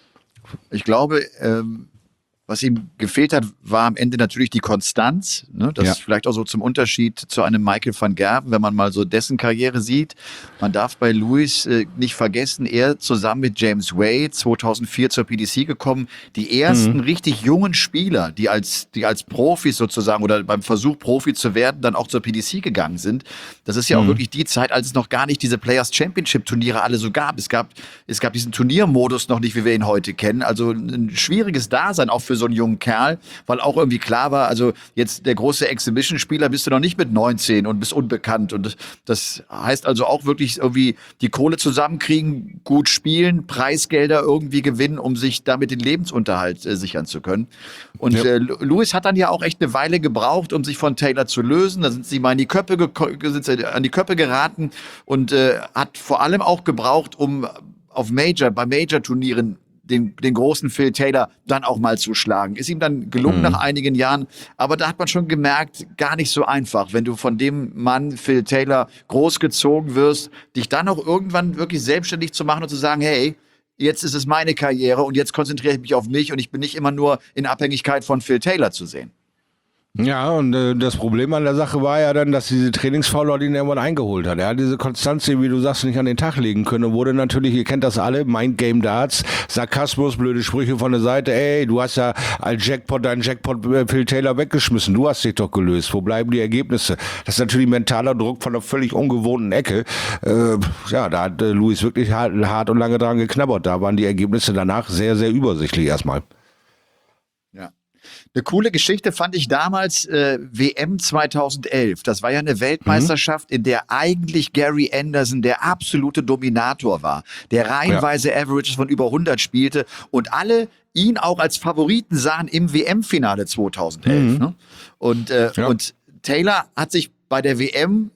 Ich glaube, ähm, was ihm gefehlt hat, war am Ende natürlich die Konstanz. Ne? Das Ja. ist vielleicht auch so zum Unterschied zu einem Michael van Gerwen, wenn man mal so dessen Karriere sieht. Man darf bei Lewis äh, nicht vergessen, er zusammen mit James Wade zweitausendvier zur P D C gekommen. Die ersten mhm. richtig jungen Spieler, die als, die als Profis sozusagen oder beim Versuch Profi zu werden, dann auch zur P D C gegangen sind. Das ist ja mhm. auch wirklich die Zeit, als es noch gar nicht diese Players Championship Turniere alle so gab. Es gab, es gab diesen Turniermodus noch nicht, wie wir ihn heute kennen. Also ein schwieriges Dasein auch für so einen jungen Kerl, weil auch irgendwie klar war, also jetzt der große Exhibition-Spieler bist du noch nicht mit neunzehn und bist unbekannt. Und das heißt also auch wirklich irgendwie die Kohle zusammenkriegen, gut spielen, Preisgelder irgendwie gewinnen, um sich damit den Lebensunterhalt äh, sichern zu können. Und ja. äh, Lewis hat dann ja auch echt eine Weile gebraucht, um sich von Taylor zu lösen. Da sind sie mal in die Köpfe geko- sind sie an die Köpfe geraten und äh, hat vor allem auch gebraucht, um auf Major, bei Major-Turnieren Den, den großen Phil Taylor dann auch mal zu schlagen. Ist ihm dann gelungen mhm. nach einigen Jahren, aber da hat man schon gemerkt, gar nicht so einfach, wenn du von dem Mann Phil Taylor großgezogen wirst, dich dann auch irgendwann wirklich selbstständig zu machen und zu sagen, hey, jetzt ist es meine Karriere und jetzt konzentriere ich mich auf mich und ich bin nicht immer nur in Abhängigkeit von Phil Taylor zu sehen. Ja, und äh, das Problem an der Sache war ja dann, dass diese Trainingsfaulheit ihn irgendwann eingeholt hat. Er hat diese Konstanz, wie du sagst, nicht an den Tag legen können und wurde natürlich, ihr kennt das alle, Mind Game Darts, Sarkasmus, blöde Sprüche von der Seite, ey, du hast ja als Jackpot deinen Jackpot äh, Phil Taylor weggeschmissen, du hast dich doch gelöst, wo bleiben die Ergebnisse? Das ist natürlich mentaler Druck von einer völlig ungewohnten Ecke. Äh, ja, da hat äh, Lewis wirklich hart, hart und lange dran geknabbert, da waren die Ergebnisse danach sehr, sehr übersichtlich erstmal. Ja. Eine coole Geschichte fand ich damals äh, W M zweitausendelf. Das war ja eine Weltmeisterschaft, mhm. in der eigentlich Gary Anderson der absolute Dominator war, der reihenweise ja. Averages von über hundert spielte und alle ihn auch als Favoriten sahen im W M-Finale zweitausendelf. Mhm. Ne? Und, äh, ja. und Taylor hat sich bei der W M,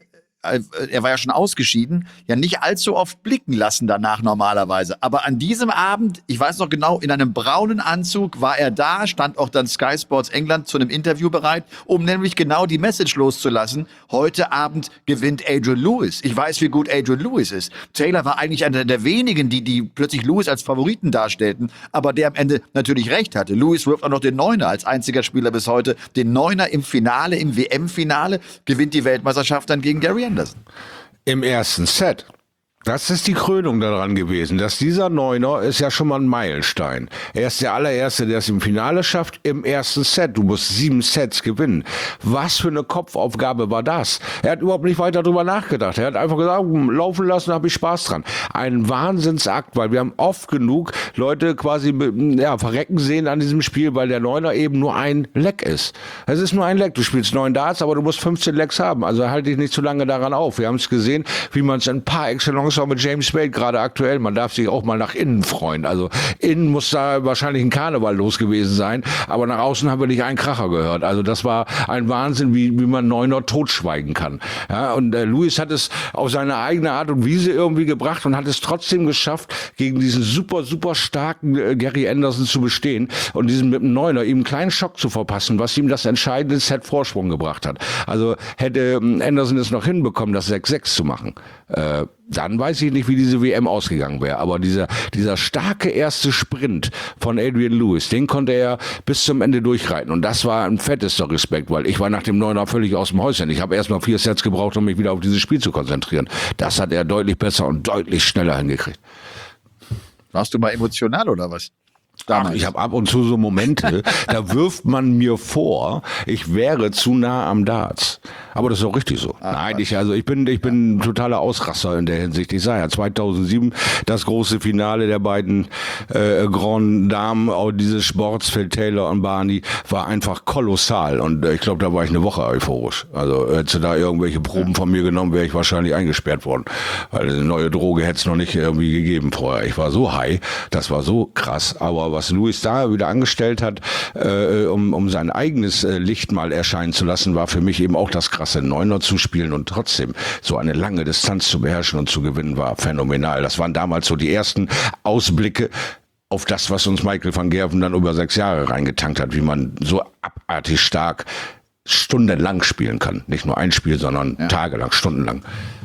er war ja schon ausgeschieden, ja nicht allzu oft blicken lassen danach normalerweise. Aber an diesem Abend, ich weiß noch genau, in einem braunen Anzug war er da, stand auch dann Sky Sports England zu einem Interview bereit, um nämlich genau die Message loszulassen. Heute Abend gewinnt Adrian Lewis. Ich weiß, wie gut Adrian Lewis ist. Taylor war eigentlich einer der wenigen, die, die plötzlich Lewis als Favoriten darstellten, aber der am Ende natürlich recht hatte. Lewis wirft auch noch den Neuner als einziger Spieler bis heute. Den Neuner im Finale, im W M-Finale, gewinnt die Weltmeisterschaft dann gegen Gary Anderson. Im ersten Set. Das ist die Krönung daran gewesen, dass dieser Neuner ist ja schon mal ein Meilenstein. Er ist der allererste, der es im Finale schafft, im ersten Set. Du musst sieben Sets gewinnen. Was für eine Kopfaufgabe war das? Er hat überhaupt nicht weiter drüber nachgedacht. Er hat einfach gesagt, laufen lassen, habe ich Spaß dran. Ein Wahnsinnsakt, weil wir haben oft genug Leute quasi ja, verrecken sehen an diesem Spiel, weil der Neuner eben nur ein Leck ist. Es ist nur ein Leck. Du spielst neun Darts, aber du musst fünfzehn Lecks haben. Also halte dich nicht zu lange daran auf. Wir haben es gesehen, wie man es in par excellence auch mit James Wade gerade aktuell, man darf sich auch mal nach innen freuen. Also innen muss da wahrscheinlich ein Karneval los gewesen sein, aber nach außen haben wir nicht einen Kracher gehört. Also das war ein Wahnsinn, wie, wie man Neuner totschweigen kann. Ja, und äh, Lewis hat es auf seine eigene Art und Weise irgendwie gebracht und hat es trotzdem geschafft, gegen diesen super, super starken äh, Gary Anderson zu bestehen und diesen mit dem Neuner ihm einen kleinen Schock zu verpassen, was ihm das entscheidende Set Vorsprung gebracht hat. Also hätte ähm, Anderson es noch hinbekommen, das sechs sechs zu machen, äh, dann weiß ich nicht, wie diese W M ausgegangen wäre. Aber dieser, dieser starke erste Sprint von Adrian Lewis, den konnte er bis zum Ende durchreiten. Und das war ein fettester Respekt, weil ich war nach dem Neuner völlig aus dem Häuschen. Ich habe erst mal vier Sets gebraucht, um mich wieder auf dieses Spiel zu konzentrieren. Das hat er deutlich besser und deutlich schneller hingekriegt. Warst du mal emotional oder was? Ach, ich habe ab und zu so Momente, da wirft man mir vor, ich wäre zu nah am Darts. Aber das ist auch richtig so. Ach, Nein, ich, also ich bin, ich bin ein totaler Ausraster in der Hinsicht. Ich sah ja zweitausendsieben das große Finale der beiden äh, Grand Damen, auch dieses Sports, Phil Taylor und Barney, war einfach kolossal. Und äh, ich glaube, da war ich eine Woche euphorisch. Also hätte da irgendwelche Proben von mir genommen, wäre ich wahrscheinlich eingesperrt worden. Weil eine neue Droge hätte es noch nicht irgendwie gegeben vorher. Ich war so high, das war so krass. Aber was Lewis da wieder angestellt hat, äh, um, um sein eigenes äh, Licht mal erscheinen zu lassen, war für mich eben auch das krasse Neuner zu spielen und trotzdem so eine lange Distanz zu beherrschen und zu gewinnen, war phänomenal. Das waren damals so die ersten Ausblicke auf das, was uns Michael van Gerwen dann über sechs Jahre reingetankt hat, wie man so abartig stark stundenlang spielen kann. Nicht nur ein Spiel, sondern ja. tagelang, stundenlang.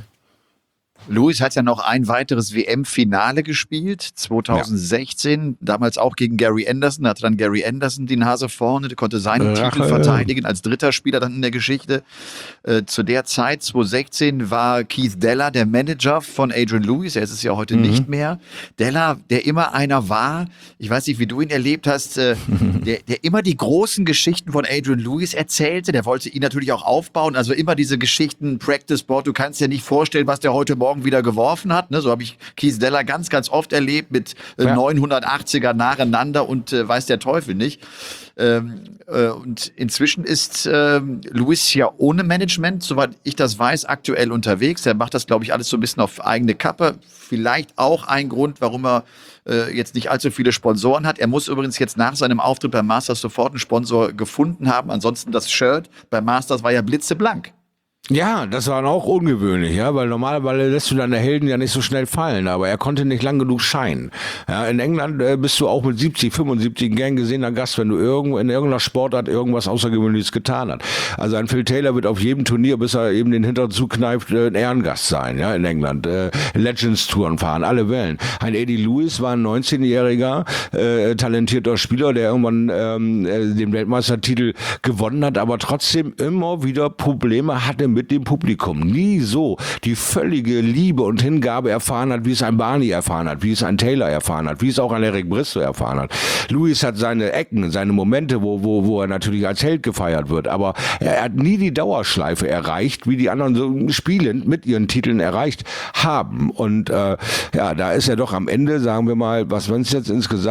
Lewis hat ja noch ein weiteres W M-Finale gespielt, zweitausendsechzehn, ja. damals auch gegen Gary Anderson, da hatte dann Gary Anderson die Nase vorne, der konnte seinen Rache. Titel verteidigen, als dritter Spieler dann in der Geschichte. Äh, zu der Zeit, zweitausendsechzehn, war Keith Deller der Manager von Adrian Lewis, er ist es ja heute mhm. nicht mehr. Deller, der immer einer war, ich weiß nicht, wie du ihn erlebt hast, äh, der, der immer die großen Geschichten von Adrian Lewis erzählte, der wollte ihn natürlich auch aufbauen, also immer diese Geschichten, Practice Board, du kannst dir nicht vorstellen, was der heute Morgen wieder geworfen hat. Ne? So habe ich Keith Deller ganz, ganz oft erlebt mit äh, ja. neunhundertachtziger nacheinander und äh, weiß der Teufel nicht. Ähm, äh, und inzwischen ist ähm, Lewis ja ohne Management, soweit ich das weiß, aktuell unterwegs. Er macht das, glaube ich, alles so ein bisschen auf eigene Kappe. Vielleicht auch ein Grund, warum er äh, jetzt nicht allzu viele Sponsoren hat. Er muss übrigens jetzt nach seinem Auftritt beim Masters sofort einen Sponsor gefunden haben. Ansonsten das Shirt beim Masters war ja blitzeblank. Ja, das war auch ungewöhnlich, ja, weil normalerweise lässt du deine Helden ja nicht so schnell fallen, aber er konnte nicht lang genug scheinen. Ja, in England äh, bist du auch mit siebzig, fünfundsiebzig ein gern gesehener Gast, wenn du irgendwo in irgendeiner Sportart irgendwas Außergewöhnliches getan hast. Also ein Phil Taylor wird auf jedem Turnier, bis er eben den Hintern zukneift, äh, ein Ehrengast sein, ja, in England. Äh, Legends-Touren fahren, alle Wellen. Ein Eddie Lewis war ein neunzehnjähriger, äh, talentierter Spieler, der irgendwann ähm, äh, den Weltmeistertitel gewonnen hat, aber trotzdem immer wieder Probleme hatte mit dem Publikum. Nie so die völlige Liebe und Hingabe erfahren hat, wie es ein Barney erfahren hat, wie es ein Taylor erfahren hat, wie es auch ein Eric Bristow erfahren hat. Lewis hat seine Ecken, seine Momente, wo, wo, wo er natürlich als Held gefeiert wird, aber er hat nie die Dauerschleife erreicht, wie die anderen so spielend mit ihren Titeln erreicht haben. Und äh, ja, da ist er doch am Ende, sagen wir mal, was waren es jetzt insgesamt,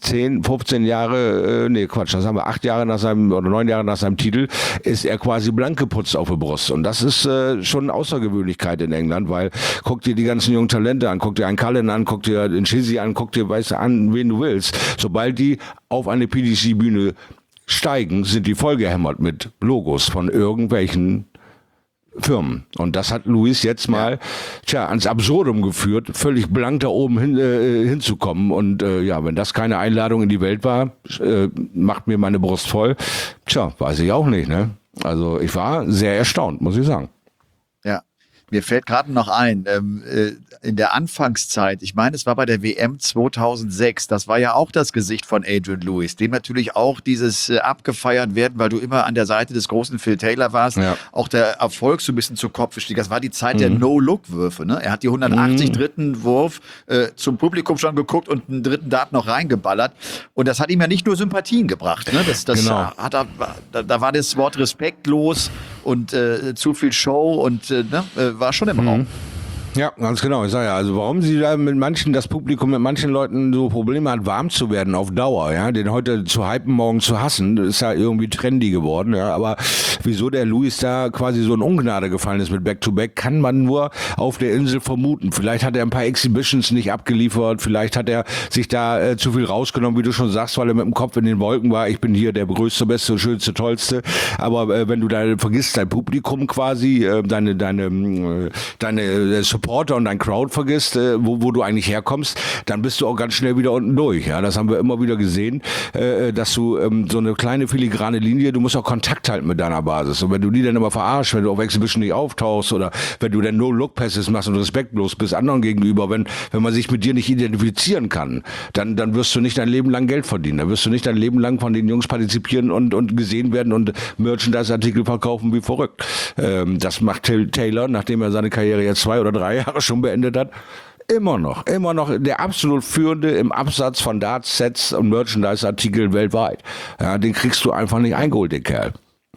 zehn, fünfzehn Jahre, äh, nee Quatsch, das haben wir acht Jahre nach seinem oder neun Jahre nach seinem Titel, ist er quasi blank geputzt auf der Brust. Und das ist äh, schon eine Außergewöhnlichkeit in England, weil guck dir die ganzen jungen Talente an, guck dir einen Cullen an, guck dir den Chizzy an, guck dir, weißt du, an, wen du willst. Sobald die auf eine P D C-Bühne steigen, sind die vollgehämmert mit Logos von irgendwelchen Firmen. Und das hat Lewis jetzt mal, tja, ans Absurdum geführt, völlig blank da oben hin, äh, hinzukommen. Und äh, ja, wenn das keine Einladung in die Welt war, äh, macht mir meine Brust voll. Tja, weiß ich auch nicht, ne? Also ich war sehr erstaunt, muss ich sagen. Ja. Mir fällt gerade noch ein, ähm, äh, in der Anfangszeit, ich meine, es war bei der W M zweitausendsechs, das war ja auch das Gesicht von Adrian Lewis, dem natürlich auch dieses äh, abgefeiert werden, weil du immer an der Seite des großen Phil Taylor warst, ja. Auch der Erfolg so ein bisschen zu Kopf stieg. Das war die Zeit mhm. der No-Look-Würfe. Ne? Er hat die hundertachtzig mhm. dritten Wurf äh, zum Publikum schon geguckt und einen dritten Dart noch reingeballert. Und das hat ihm ja nicht nur Sympathien gebracht. Ne? Das, das genau. hat er, da, da war das Wort respektlos und äh, zu viel Show und äh, ne, war schon im mhm. Raum. Ja, ganz genau. Ich sage ja, also warum sie da mit manchen, das Publikum mit manchen Leuten so Probleme hat, warm zu werden auf Dauer, ja, den heute zu hypen, morgen zu hassen, ist ja irgendwie trendy geworden, ja, aber wieso der Lewis da quasi so in Ungnade gefallen ist mit Back-to-Back, kann man nur auf der Insel vermuten. Vielleicht hat er ein paar Exhibitions nicht abgeliefert, vielleicht hat er sich da äh, zu viel rausgenommen, wie du schon sagst, weil er mit dem Kopf in den Wolken war, ich bin hier der größte, beste, schönste, tollste, aber äh, wenn du da vergisst, dein Publikum quasi, äh, deine, deine, äh, deine äh, Supporter und dein Crowd vergisst, äh, wo, wo du eigentlich herkommst, dann bist du auch ganz schnell wieder unten durch. Ja, das haben wir immer wieder gesehen, äh, dass du ähm, so eine kleine filigrane Linie, du musst auch Kontakt halten mit deiner Basis. Und wenn du die dann immer verarschst, wenn du auf Exhibition nicht auftauchst oder wenn du dann No-Look-Passes machst und respektlos bist anderen gegenüber, wenn wenn man sich mit dir nicht identifizieren kann, dann dann wirst du nicht dein Leben lang Geld verdienen. Dann wirst du nicht dein Leben lang von den Jungs partizipieren und und gesehen werden und Merchandise-Artikel verkaufen wie verrückt. Ähm, das macht Taylor, nachdem er seine Karriere jetzt zwei oder drei Jahre schon beendet hat, immer noch, immer noch der absolut führende im Absatz von Darts-Sets und Merchandise-Artikeln weltweit. Ja, den kriegst du einfach nicht eingeholt, den Kerl.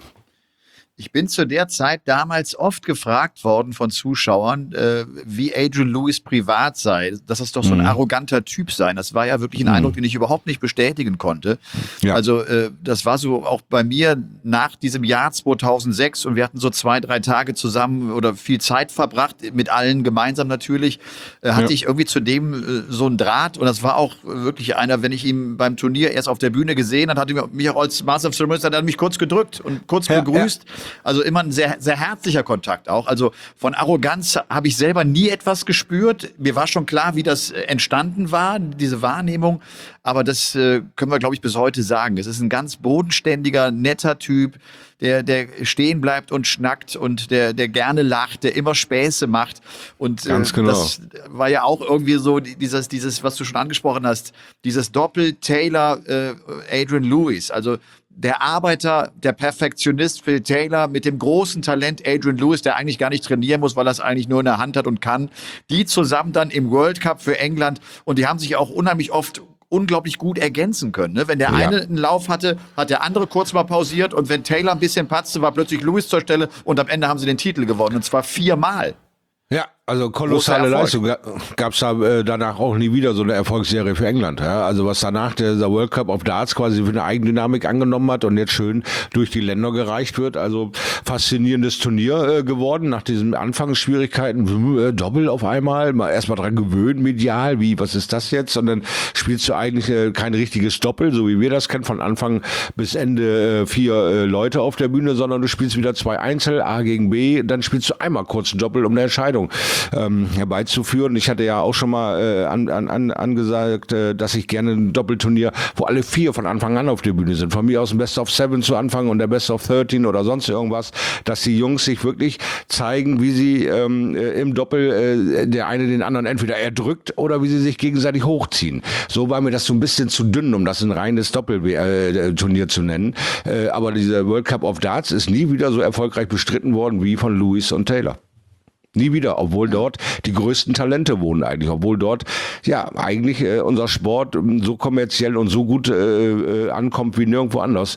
Ich bin zu der Zeit damals oft gefragt worden von Zuschauern, äh, wie Adrian Lewis privat sei, dass das doch so ein mhm. arroganter Typ sei. Das war ja wirklich ein mhm. Eindruck, den ich überhaupt nicht bestätigen konnte. Ja. Also äh, das war so auch bei mir nach diesem Jahr zweitausendsechs und wir hatten so zwei, drei Tage zusammen oder viel Zeit verbracht, mit allen gemeinsam natürlich, äh, hatte ja. ich irgendwie zu dem äh, so einen Draht und das war auch wirklich einer, wenn ich ihn beim Turnier erst auf der Bühne gesehen habe, hat er mich auch als Master of Ceremonies, hat er mich kurz gedrückt und kurz ja, begrüßt. Ja. Also immer ein sehr, sehr herzlicher Kontakt auch. Also von Arroganz habe ich selber nie etwas gespürt. Mir war schon klar, wie das entstanden war, diese Wahrnehmung. Aber das äh, können wir, glaube ich, bis heute sagen. Es ist ein ganz bodenständiger, netter Typ, der, der stehen bleibt und schnackt und der, der gerne lacht, der immer Späße macht. Und äh, ganz genau. Das war ja auch irgendwie so dieses, dieses, was du schon angesprochen hast, dieses Doppel Taylor, äh, Adrian Lewis. Also der Arbeiter, der Perfektionist Phil Taylor mit dem großen Talent Adrian Lewis, der eigentlich gar nicht trainieren muss, weil er es eigentlich nur in der Hand hat und kann. Die zusammen dann im World Cup für England und die haben sich auch unheimlich oft unglaublich gut ergänzen können. Ne? Wenn der ja. eine einen Lauf hatte, hat der andere kurz mal pausiert und wenn Taylor ein bisschen patzte, war plötzlich Lewis zur Stelle und am Ende haben sie den Titel gewonnen und zwar viermal. Ja, also kolossale Leistung. Gab es da äh, danach auch nie wieder so eine Erfolgsserie für England. Ja? Also was danach der, der World Cup of Darts quasi für eine Eigendynamik angenommen hat und jetzt schön durch die Länder gereicht wird. Also faszinierendes Turnier äh, geworden nach diesen Anfangsschwierigkeiten. Äh, Doppel auf einmal, mal erstmal dran gewöhnen medial, wie, was ist das jetzt? Und dann spielst du eigentlich äh, kein richtiges Doppel, so wie wir das kennen, von Anfang bis Ende äh, vier äh, Leute auf der Bühne, sondern du spielst wieder zwei Einzel, A gegen B, dann spielst du einmal kurz ein Doppel um eine Entscheidung Ähm, herbeizuführen. Ich hatte ja auch schon mal äh, an, an, angesagt, äh, dass ich gerne ein Doppelturnier, wo alle vier von Anfang an auf der Bühne sind. Von mir aus ein Best of Seven zu Anfang und der Best of dreizehn oder sonst irgendwas, dass die Jungs sich wirklich zeigen, wie sie ähm, äh, im Doppel äh, der eine den anderen entweder erdrückt oder wie sie sich gegenseitig hochziehen. So war mir das so ein bisschen zu dünn, um das ein reines Doppelturnier äh, zu nennen. Äh, aber dieser World Cup of Darts ist nie wieder so erfolgreich bestritten worden wie von Lewis und Taylor. Nie wieder, obwohl dort die größten Talente wohnen eigentlich, obwohl dort ja eigentlich äh, unser Sport so kommerziell und so gut äh, äh, ankommt wie nirgendwo anders.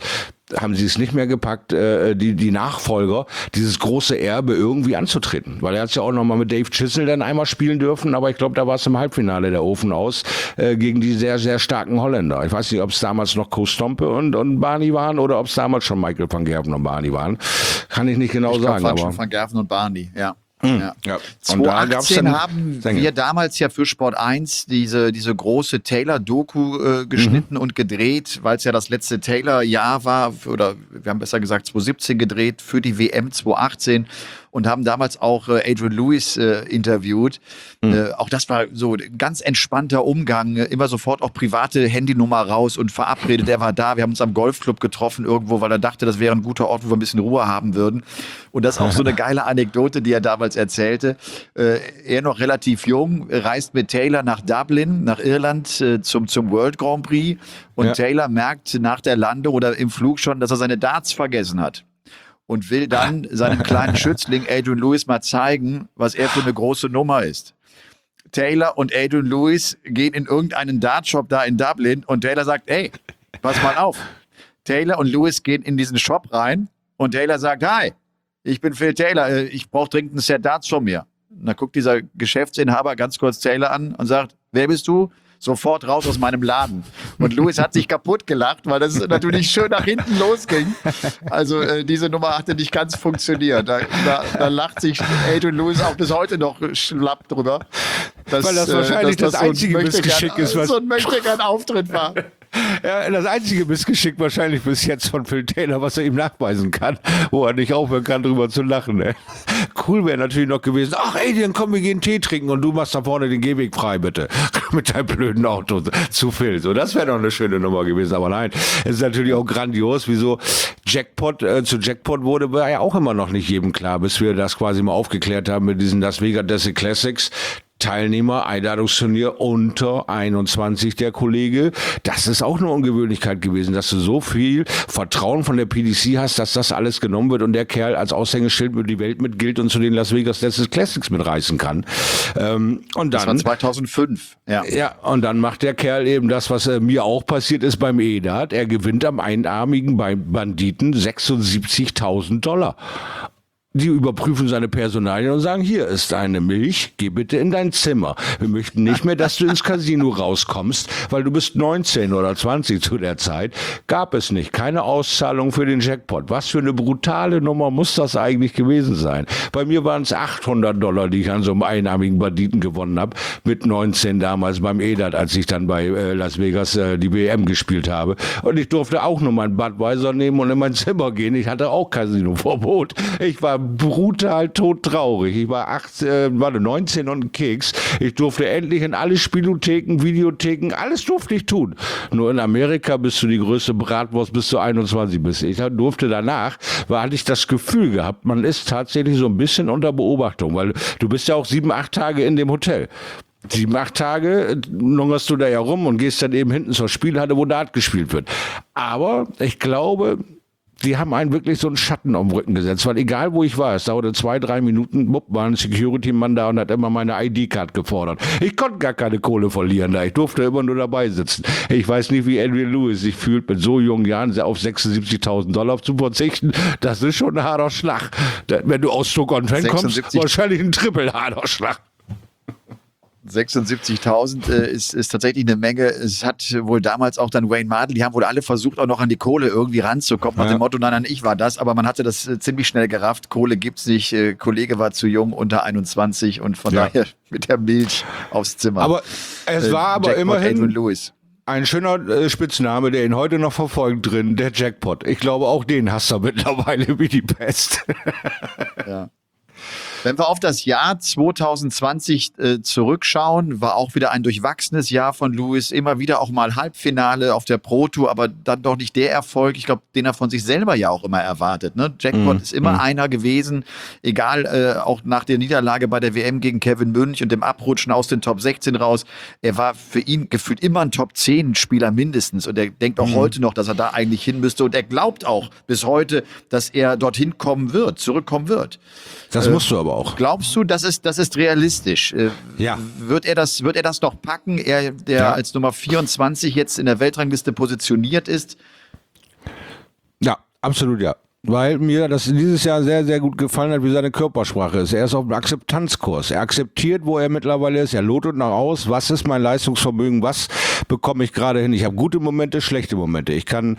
haben sie es nicht mehr gepackt, äh, die, die Nachfolger, dieses große Erbe irgendwie anzutreten. Weil er hat es ja auch nochmal mit Dave Chisel dann einmal spielen dürfen, aber ich glaube, da war es im Halbfinale der Ofen aus, äh, gegen die sehr, sehr starken Holländer. Ich weiß nicht, ob es damals noch Co Stompe und, und Barney waren oder ob es damals schon Michael van Gerven und Barney waren. Kann ich nicht genau ich sagen. Glaub, aber schon Van Gerven und Barney, ja. Mhm. Ja. Ja. Und da zweitausendachtzehn haben Sänger. wir damals ja für Sport eins diese, diese große Taylor-Doku äh, geschnitten mhm. und gedreht, weil es ja das letzte Taylor-Jahr war, oder wir haben besser gesagt zwanzig siebzehn gedreht für die W M zwanzig achtzehn und haben damals auch äh, Adrian Lewis äh, interviewt. Mhm. Äh, auch das war so ein ganz entspannter Umgang, äh, immer sofort auch private Handynummer raus und verabredet, er war da, wir haben uns am Golfclub getroffen irgendwo, weil er dachte, das wäre ein guter Ort, wo wir ein bisschen Ruhe haben würden. Und das ist auch so eine geile Anekdote, die er damals erzählte. Äh, er noch relativ jung, reist mit Taylor nach Dublin, nach Irland äh, zum, zum World Grand Prix und ja. Taylor merkt nach der Landung oder im Flug schon, dass er seine Darts vergessen hat. Und will dann seinem kleinen Schützling Adrian Lewis mal zeigen, was er für eine große Nummer ist. Taylor und Adrian Lewis gehen in irgendeinen Dartshop da in Dublin und Taylor sagt, ey, pass mal auf. Taylor und Lewis gehen in diesen Shop rein und Taylor sagt, hi, ich bin Phil Taylor, ich brauche dringend ein Set Darts von mir. Und dann guckt dieser Geschäftsinhaber ganz kurz Taylor an und sagt, wer bist du? Sofort raus aus meinem Laden. Und Lewis hat sich kaputt gelacht, weil das natürlich schön nach hinten losging. Also äh, diese Nummer hatte nicht ganz funktioniert. Da, da, da lacht sich Adrian Lewis auch bis heute noch schlapp drüber. Dass, weil das wahrscheinlich äh, das, das einzige so Missgeschick ist, was so ein Möchtegern-Auftritt war. Ja, das einzige Missgeschick wahrscheinlich bis jetzt von Phil Taylor, was er ihm nachweisen kann, wo er nicht aufhören kann, drüber zu lachen. Ey. Cool wäre natürlich noch gewesen, ach ey, dann komm, wir gehen Tee trinken und du machst da vorne den Gehweg frei, bitte. Mit deinem blöden Auto zu Phil. So, das wäre doch eine schöne Nummer gewesen, aber nein, es ist natürlich auch grandios, wieso Jackpot äh, zu Jackpot wurde, war ja auch immer noch nicht jedem klar, bis wir das quasi mal aufgeklärt haben mit diesen Las Vegas Desert Classics. Teilnehmer, Einladungsturnier unter einundzwanzig, der Kollege. Das ist auch eine Ungewöhnlichkeit gewesen, dass du so viel Vertrauen von der P D C hast, dass das alles genommen wird und der Kerl als Aushängeschild mit die Welt mit gilt und zu den Las Vegas Desert Classics mitreißen kann. Ähm, und dann, das war zweitausendfünf. Ja. Ja, und dann macht der Kerl eben das, was äh, mir auch passiert ist beim Edat. Er gewinnt am einarmigen Banditen sechsundsiebzigtausend Dollar. Die überprüfen seine Personalien und sagen, hier ist eine Milch, geh bitte in dein Zimmer. Wir möchten nicht mehr, dass du ins Casino rauskommst, weil du bist neunzehn oder zwanzig zu der Zeit. Gab es nicht. Keine Auszahlung für den Jackpot. Was für eine brutale Nummer muss das eigentlich gewesen sein? Bei mir waren es achthundert Dollar, die ich an so einem einarmigen Banditen gewonnen habe. Mit neunzehn damals beim Edat, als ich dann bei äh, Las Vegas äh, die W M gespielt habe. Und ich durfte auch nur mein Budweiser nehmen und in mein Zimmer gehen. Ich hatte auch Casino-Verbot. Ich war brutal todtraurig. Ich war achtzehn, äh, warte, neunzehn und ein Keks. Ich durfte endlich in alle Spielotheken, Videotheken, alles durfte ich tun. Nur in Amerika bist du die größte Bratwurst, bis du einundzwanzig bist. Ich durfte danach, weil hatte ich das Gefühl gehabt, man ist tatsächlich so ein bisschen unter Beobachtung, weil du bist ja auch sieben, acht Tage in dem Hotel. Sieben, acht Tage lungerst du da ja rum und gehst dann eben hinten zur Spielhalle, wo Dart gespielt wird. Aber ich glaube, die haben einen wirklich so einen Schatten auf den Rücken gesetzt, weil egal wo ich war, es dauerte zwei, drei Minuten, bupp, war ein Security-Mann da und hat immer meine I D-Card gefordert. Ich konnte gar keine Kohle verlieren da, ich durfte immer nur dabei sitzen. Ich weiß nicht, wie Adrian Lewis sich fühlt, mit so jungen Jahren auf sechsundsiebzigtausend Dollar zu verzichten. Das ist schon ein harter Schlag. Wenn du aus Stoke-on-Trent kommst, wahrscheinlich ein triple-harter Schlag. sechsundsiebzigtausend äh, ist, ist tatsächlich eine Menge. Es hat wohl damals auch dann Wayne Mardell, die haben wohl alle versucht, auch noch an die Kohle irgendwie ranzukommen, nach ja. dem Motto, nein, nein, ich war das, aber man hatte das äh, ziemlich schnell gerafft, Kohle gibt's nicht, äh, Kollege war zu jung, unter einundzwanzig und von ja. daher mit der Milch aufs Zimmer. Aber es war äh, aber Jackpot, immerhin Adrian Lewis. Ein schöner äh, Spitzname, der ihn heute noch verfolgt drin, der Jackpot. Ich glaube, auch den hast du mittlerweile wie die Pest. Ja. Wenn wir auf das Jahr zwanzig zwanzig äh, zurückschauen, war auch wieder ein durchwachsenes Jahr von Lewis. Immer wieder auch mal Halbfinale auf der Pro Tour, aber dann doch nicht der Erfolg, ich glaube, den er von sich selber ja auch immer erwartet. Ne? Jackpot mm, ist immer mm. einer gewesen, egal, äh, auch nach der Niederlage bei der W M gegen Kevin Münch und dem Abrutschen aus den Top sechzehn raus. Er war für ihn gefühlt immer ein Top zehn Spieler mindestens und er denkt auch mm. heute noch, dass er da eigentlich hin müsste und er glaubt auch bis heute, dass er dorthin kommen wird, zurückkommen wird. Das äh, musst du aber auch. Glaubst du, das ist, das ist realistisch? Äh, ja. Wird er das, wird er das noch packen? Er, der ja. als Nummer vierundzwanzig jetzt in der Weltrangliste positioniert ist? Ja, Absolut, ja. Weil mir das dieses Jahr sehr, sehr gut gefallen hat, wie seine Körpersprache ist. Er ist auf dem Akzeptanzkurs. Er akzeptiert, wo er mittlerweile ist. Er lotet nach aus, was ist mein Leistungsvermögen, was bekomme ich gerade hin. Ich habe gute Momente, schlechte Momente. Ich kann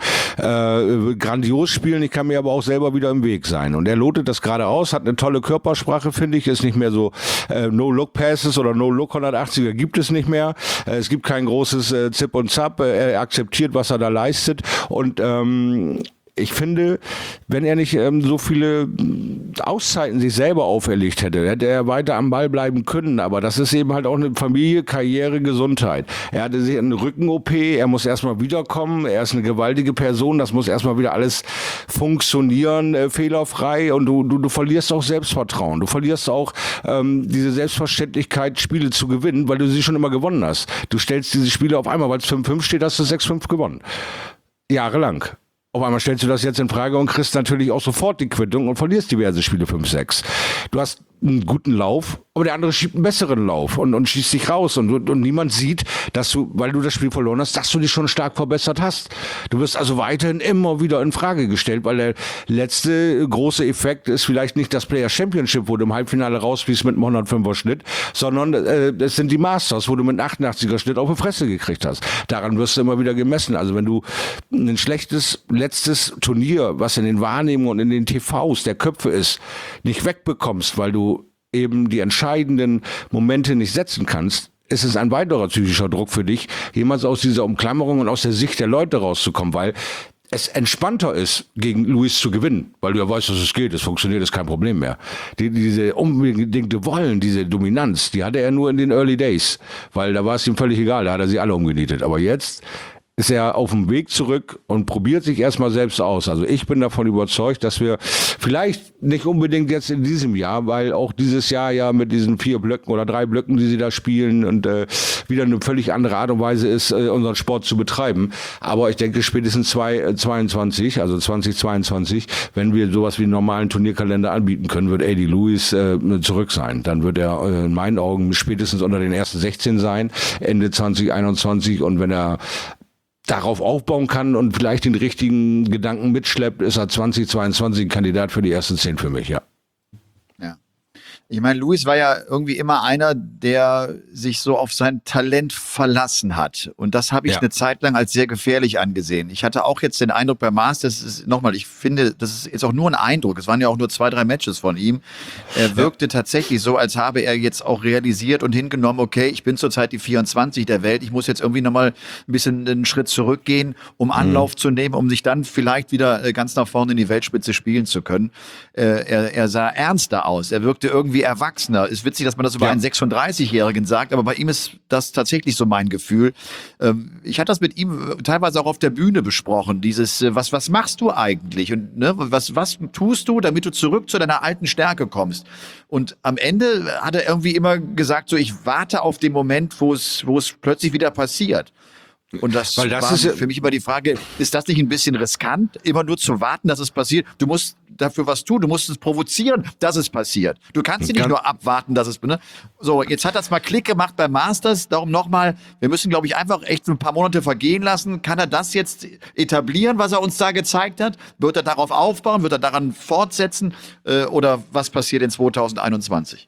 äh, grandios spielen, ich kann mir aber auch selber wieder im Weg sein. Und er lotet das gerade aus, hat eine tolle Körpersprache, finde ich. Ist nicht mehr so äh, No-Look-Passes oder No-Look hundertachtziger gibt es nicht mehr. Äh, es gibt kein großes äh, Zip und Zap. Äh, er akzeptiert, was er da leistet. Und ähm, ich finde, wenn er nicht ähm, so viele Auszeiten sich selber auferlegt hätte, hätte er weiter am Ball bleiben können. Aber das ist eben halt auch eine Familie, Karriere, Gesundheit. Er hatte sich eine Rücken-O P, er muss erstmal wiederkommen, er ist eine gewaltige Person, das muss erstmal wieder alles funktionieren, äh, fehlerfrei, und du, du, du verlierst auch Selbstvertrauen. Du verlierst auch ähm, diese Selbstverständlichkeit, Spiele zu gewinnen, weil du sie schon immer gewonnen hast. Du stellst diese Spiele auf einmal, weil es fünf fünf steht, hast du sechs fünf gewonnen. Jahrelang. Auf einmal stellst du das jetzt in Frage und kriegst natürlich auch sofort die Quittung und verlierst diverse Spiele fünf sechs. Du hast einen guten Lauf, aber der andere schiebt einen besseren Lauf und, und schießt dich raus. Und, und, und niemand sieht, dass du, weil du das Spiel verloren hast, dass du dich schon stark verbessert hast. Du wirst also weiterhin immer wieder in Frage gestellt, weil der letzte große Effekt ist vielleicht nicht das Player Championship, wo du im Halbfinale rausfliegst mit einem hundertfünfer Schnitt, sondern äh, es sind die Masters, wo du mit einem achtundachtziger Schnitt auf die Fresse gekriegt hast. Daran wirst du immer wieder gemessen. Also wenn du ein schlechtes letztes Turnier, was in den Wahrnehmungen und in den T Vs der Köpfe ist, nicht wegbekommst, weil du eben die entscheidenden Momente nicht setzen kannst, ist es ein weiterer psychischer Druck für dich, jemals aus dieser Umklammerung und aus der Sicht der Leute rauszukommen, weil es entspannter ist, gegen Lewis zu gewinnen, weil du ja weißt, dass es geht, es funktioniert, ist kein Problem mehr. Die, diese unbedingte Wollen, diese Dominanz, die hatte er nur in den Early Days, weil da war es ihm völlig egal, da hat er sie alle umgenietet. Aber jetzt ist er auf dem Weg zurück und probiert sich erstmal selbst aus. Also ich bin davon überzeugt, dass wir vielleicht nicht unbedingt jetzt in diesem Jahr, weil auch dieses Jahr ja mit diesen vier Blöcken oder drei Blöcken, die sie da spielen, und äh, wieder eine völlig andere Art und Weise ist, äh, unseren Sport zu betreiben. Aber ich denke spätestens zweitausendzweiundzwanzig, also zweitausendzweiundzwanzig, wenn wir sowas wie einen normalen Turnierkalender anbieten können, wird Eddie Lewis äh, zurück sein. Dann wird er äh, in meinen Augen spätestens unter den ersten sechzehn sein, Ende zwanzig einundzwanzig, und wenn er darauf aufbauen kann und vielleicht den richtigen Gedanken mitschleppt, ist er zweitausendzweiundzwanzig ein Kandidat für die ersten zehn für mich, ja. Ja. Ich meine, Lewis war ja irgendwie immer einer, der sich so auf sein Talent verlassen hat. Und das habe ich ja. eine Zeit lang als sehr gefährlich angesehen. Ich hatte auch jetzt den Eindruck bei Masters, ist, nochmal, ich finde, das ist jetzt auch nur ein Eindruck. Es waren ja auch nur zwei, drei Matches von ihm. Er wirkte ja. tatsächlich so, als habe er jetzt auch realisiert und hingenommen, okay, ich bin zurzeit die vierundzwanzig der Welt. Ich muss jetzt irgendwie nochmal ein bisschen einen Schritt zurückgehen, um Anlauf mhm. zu nehmen, um sich dann vielleicht wieder ganz nach vorne in die Weltspitze spielen zu können. Er, er sah ernster aus. Er wirkte irgendwie erwachsener. Ist witzig, dass man das über ja. einen sechsunddreißigjährigen sagt, aber bei ihm ist das tatsächlich so mein Gefühl. Ich hatte das mit ihm teilweise auch auf der Bühne besprochen, dieses, was, was machst du eigentlich? Und ne, was, was tust du, damit du zurück zu deiner alten Stärke kommst? Und am Ende hat er irgendwie immer gesagt, so, ich warte auf den Moment, wo es, wo es plötzlich wieder passiert. Und das, Weil das war ist ja für mich immer die Frage, ist das nicht ein bisschen riskant, immer nur zu warten, dass es passiert? Du musst dafür was tun, du musst es provozieren, dass es passiert. Du kannst nicht nur abwarten, dass es... Ne? So, jetzt hat das mal Klick gemacht beim Masters, darum nochmal, wir müssen, glaube ich, einfach echt ein paar Monate vergehen lassen. Kann er das jetzt etablieren, was er uns da gezeigt hat? Wird er darauf aufbauen? Wird er daran fortsetzen? Äh, oder was passiert in zweitausendeinundzwanzig?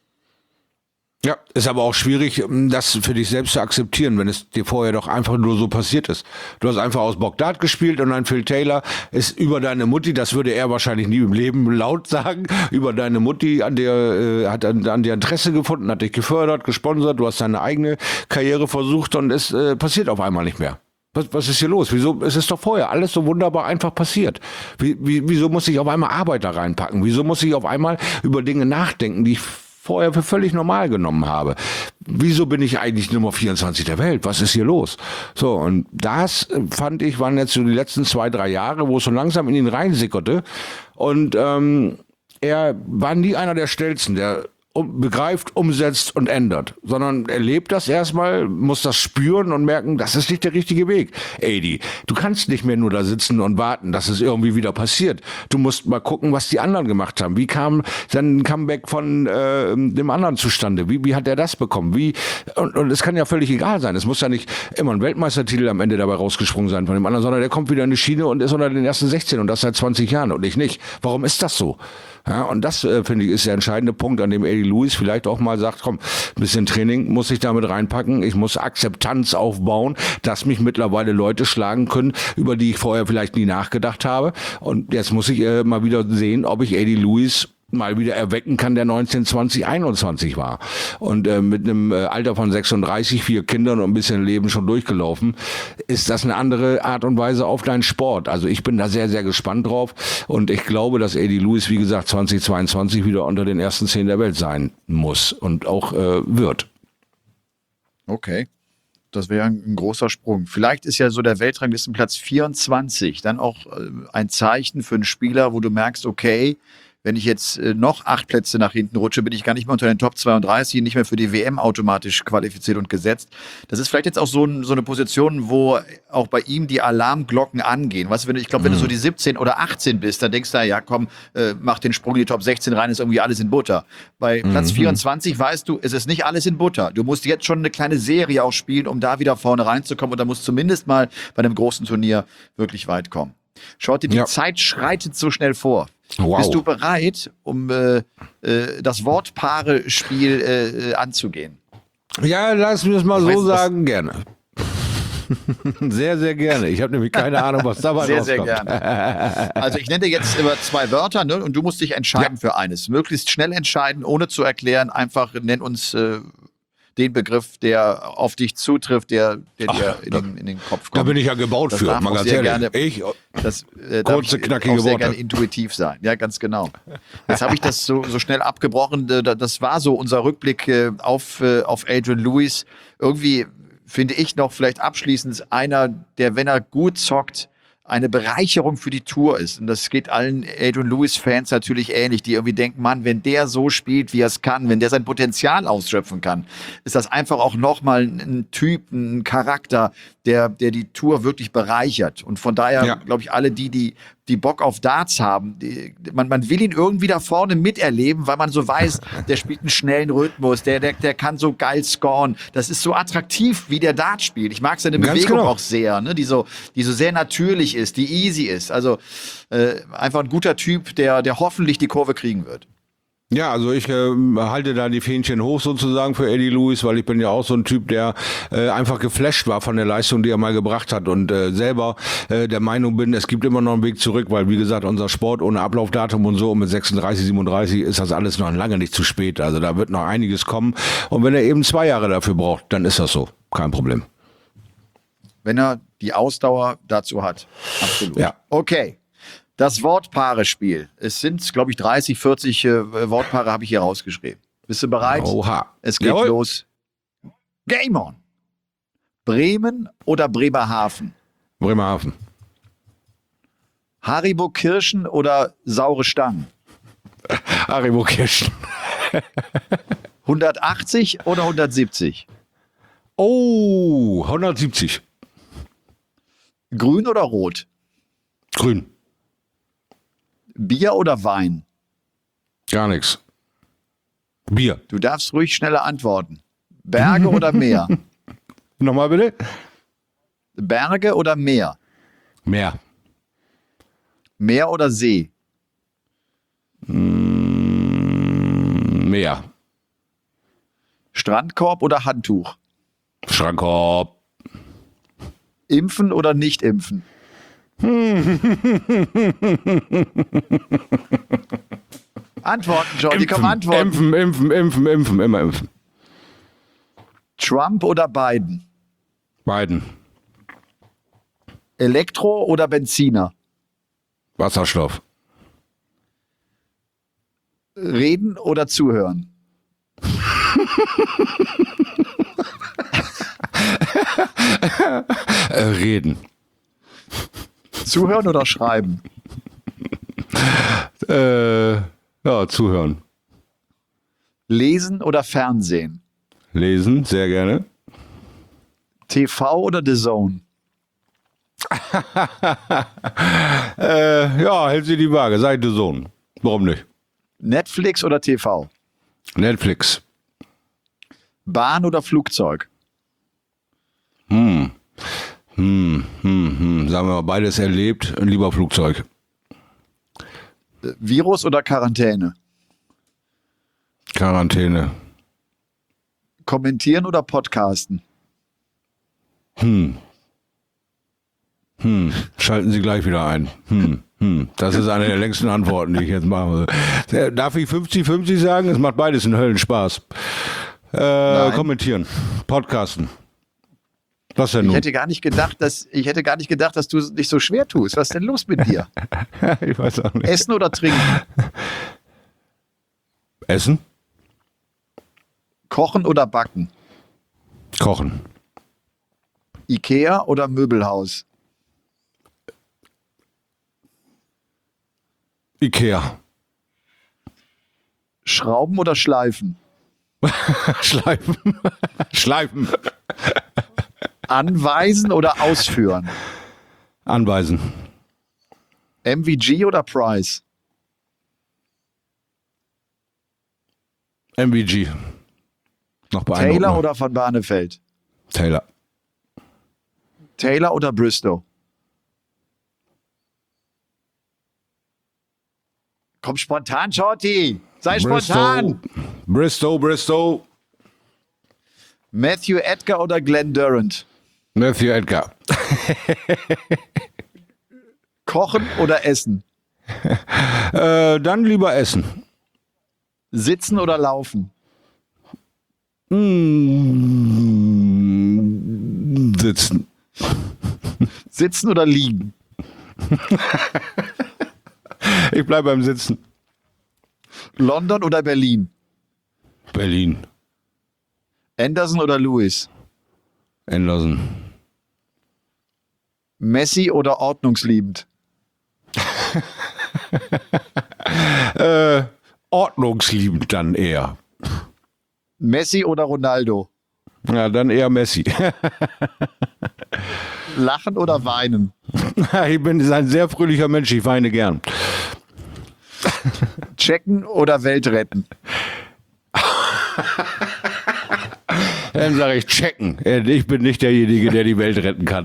Ja, ist aber auch schwierig, das für dich selbst zu akzeptieren, wenn es dir vorher doch einfach nur so passiert ist. Du hast einfach aus Bock Dart gespielt und ein Phil Taylor ist über deine Mutti, das würde er wahrscheinlich nie im Leben laut sagen, über deine Mutti, an der äh, hat an, an dir Interesse gefunden, hat dich gefördert, gesponsert, du hast deine eigene Karriere versucht und es äh, passiert auf einmal nicht mehr. Was, was ist hier los? Wieso? Es ist doch vorher alles so wunderbar einfach passiert. Wie, wie, wieso muss ich auf einmal Arbeit da reinpacken? Wieso muss ich auf einmal über Dinge nachdenken, die ich vorher für völlig normal genommen habe? Wieso bin ich eigentlich Nummer vierundzwanzig der Welt? Was ist hier los? So, und das, fand ich, waren jetzt so die letzten zwei, drei Jahre, wo es so langsam in ihn reinsickerte. Und ähm, er war nie einer der Schnellsten, der um, begreift, umsetzt und ändert, sondern er lebt das erstmal, muss das spüren und merken, das ist nicht der richtige Weg. Adi, du kannst nicht mehr nur da sitzen und warten, dass es irgendwie wieder passiert. Du musst mal gucken, was die anderen gemacht haben. Wie kam dann ein Comeback von äh, dem anderen zustande? Wie, wie hat er das bekommen? Wie und, und es kann ja völlig egal sein. Es muss ja nicht immer ein Weltmeistertitel am Ende dabei rausgesprungen sein von dem anderen, sondern der kommt wieder in die Schiene und ist unter den ersten sechzehn und das seit zwanzig Jahren und ich nicht. Warum ist das so? Ja, und das, äh, finde ich, ist der entscheidende Punkt, an dem Eddie Lewis vielleicht auch mal sagt, komm, ein bisschen Training muss ich damit reinpacken, ich muss Akzeptanz aufbauen, dass mich mittlerweile Leute schlagen können, über die ich vorher vielleicht nie nachgedacht habe. Und jetzt muss ich äh, mal wieder sehen, ob ich Eddie Lewis mal wieder erwecken kann, der neunzehn, zwanzig, einundzwanzig war. Und äh, mit einem äh, Alter von sechsunddreißig, vier Kindern und ein bisschen Leben schon durchgelaufen, ist das eine andere Art und Weise auf deinen Sport. Also ich bin da sehr, sehr gespannt drauf und ich glaube, dass Eddie Lewis, wie gesagt, zwanzig zweiundzwanzig wieder unter den ersten zehn der Welt sein muss und auch äh, wird. Okay. Das wäre ein großer Sprung. Vielleicht ist ja so der Weltranglistenplatz vierundzwanzig dann auch äh, ein Zeichen für einen Spieler, wo du merkst, okay, wenn ich jetzt äh, noch acht Plätze nach hinten rutsche, bin ich gar nicht mehr unter den Top zweiunddreißig, nicht mehr für die W M automatisch qualifiziert und gesetzt. Das ist vielleicht jetzt auch so, ein, so eine Position, wo auch bei ihm die Alarmglocken angehen. Weißt du, wenn du, ich glaube, wenn du so die siebzehn oder achtzehn bist, dann denkst du, ja komm, äh, mach den Sprung in die Top sechzehn rein, ist irgendwie alles in Butter. Bei Platz mhm. vierundzwanzig weißt du, es ist nicht alles in Butter. Du musst jetzt schon eine kleine Serie auch spielen, um da wieder vorne reinzukommen und da musst zumindest mal bei einem großen Turnier wirklich weit kommen. Schaut dir, die ja. Zeit schreitet so schnell vor. Wow. Bist du bereit, um äh, äh, das Wortpaare-Spiel äh, anzugehen? Ja, lass mich das mal ich so weiß, sagen, gerne. Sehr, sehr gerne. Ich habe nämlich keine Ahnung, was dabei sehr, rauskommt. Sehr, sehr gerne. Also ich nenne dir jetzt immer zwei Wörter, ne, und du musst dich entscheiden ja. für eines. Möglichst schnell entscheiden, ohne zu erklären. Einfach nenn uns äh, den Begriff, der auf dich zutrifft, der, der Ach, dir in den, in den Kopf kommt. Da bin ich ja gebaut das für, mal ganz ehrlich. Gerne, ich, das äh, darf kurze, ich knackige auch sehr Worte. gerne intuitiv sein. Ja, ganz genau. Jetzt habe ich das so, so schnell abgebrochen. Das war so unser Rückblick auf, auf Adrian Lewis. Irgendwie finde ich noch vielleicht abschließend einer, der, wenn er gut zockt, eine Bereicherung für die Tour ist. Und das geht allen Adrian Lewis-Fans natürlich ähnlich, die irgendwie denken, Mann, wenn der so spielt, wie er es kann, wenn der sein Potenzial ausschöpfen kann, ist das einfach auch nochmal ein Typ, ein Charakter, der, der die Tour wirklich bereichert. Und von daher, ja. glaube ich, alle die, die, die Bock auf Darts haben, die, man, man will ihn irgendwie da vorne miterleben, weil man so weiß, der spielt einen schnellen Rhythmus, der, der, der kann so geil scoren. Das ist so attraktiv, wie der Dart spielt. Ich mag seine Ganz Bewegung genau. auch sehr, ne? die, so, die so sehr natürlich ist, die easy ist. Also äh, einfach ein guter Typ, der, der hoffentlich die Kurve kriegen wird. Ja, also ich äh, halte da die Fähnchen hoch sozusagen für Eddie Lewis, weil ich bin ja auch so ein Typ, der äh, einfach geflasht war von der Leistung, die er mal gebracht hat und äh, selber äh, der Meinung bin, es gibt immer noch einen Weg zurück, weil wie gesagt, unser Sport ohne Ablaufdatum und so und mit sechsunddreißig, siebenunddreißig ist das alles noch lange nicht zu spät. Also da wird noch einiges kommen und wenn er eben zwei Jahre dafür braucht, dann ist das so. Kein Problem. Wenn er die Ausdauer dazu hat. Absolut. Ja. Okay. Das Wortpaare-Spiel. Es sind, glaube ich, dreißig, vierzig äh, Wortpaare habe ich hier rausgeschrieben. Bist du bereit? Oha. Es geht Jawohl. los. Game on. Bremen oder Bremerhaven? Bremerhaven. Haribo Kirschen oder saure Stangen? Haribo Kirschen. hundertachtzig oder hundertsiebzig? Oh, hundertsiebzig. Grün oder rot? Grün. Bier oder Wein? Gar nichts. Bier. Du darfst ruhig schneller antworten. Berge oder Meer? Nochmal bitte. Berge oder Meer? Meer. Meer oder See? Mm, Meer. Strandkorb oder Handtuch? Strandkorb. Impfen oder nicht impfen? Antworten, Johnny, komm, antworten. Impfen, impfen, impfen, impfen, immer impfen. Trump oder Biden? Biden. Elektro oder Benziner? Wasserstoff. Reden oder zuhören? äh, reden. Zuhören oder schreiben? Äh, ja, zuhören. Lesen oder Fernsehen? Lesen, sehr gerne. T V oder The Zone? äh, ja, hält sie die Waage. Seid du Sohn. Warum nicht? Netflix oder T V? Netflix. Bahn oder Flugzeug? Hm. Hm, hm, hm. Sagen wir mal, beides erlebt. Lieber Flugzeug. Virus oder Quarantäne? Quarantäne. Kommentieren oder Podcasten? Hm. Hm. Schalten Sie gleich wieder ein. Hm. Hm. Das ist eine der längsten Antworten, die ich jetzt mache. Darf ich fünfzig fünfzig sagen? Es macht beides einen Höllenspaß. Äh, kommentieren. Podcasten. Was denn nun? Ich hätte gar nicht gedacht, dass ich hätte gar nicht gedacht, dass du es nicht so schwer tust. Was ist denn los mit dir? Ich weiß auch nicht. Essen oder trinken? Essen? Kochen oder backen? Kochen. Ikea oder Möbelhaus? Ikea. Schrauben oder schleifen? Schleifen. Schleifen. Anweisen oder ausführen? Anweisen. M V G oder Price? M V G. Noch beeindruckender. Taylor oder Van Barneveld? Taylor. Taylor oder Bristow? Komm spontan, Shorty. Sei spontan. Bristow, Bristow. Matthew Edgar oder Glenn Durant? Matthew Edgar. Kochen oder essen? Äh, dann lieber essen. Sitzen oder laufen? Mm, sitzen. Sitzen oder liegen? Ich bleibe beim Sitzen. London oder Berlin? Berlin. Anderson oder Lewis? Anderson. Messi oder ordnungsliebend? äh, ordnungsliebend dann eher. Messi oder Ronaldo? Ja, dann eher Messi. Lachen oder weinen? Ich bin ein sehr fröhlicher Mensch, ich weine gern. Checken oder Welt retten? Dann sage ich checken. Ich bin nicht derjenige, der die Welt retten kann.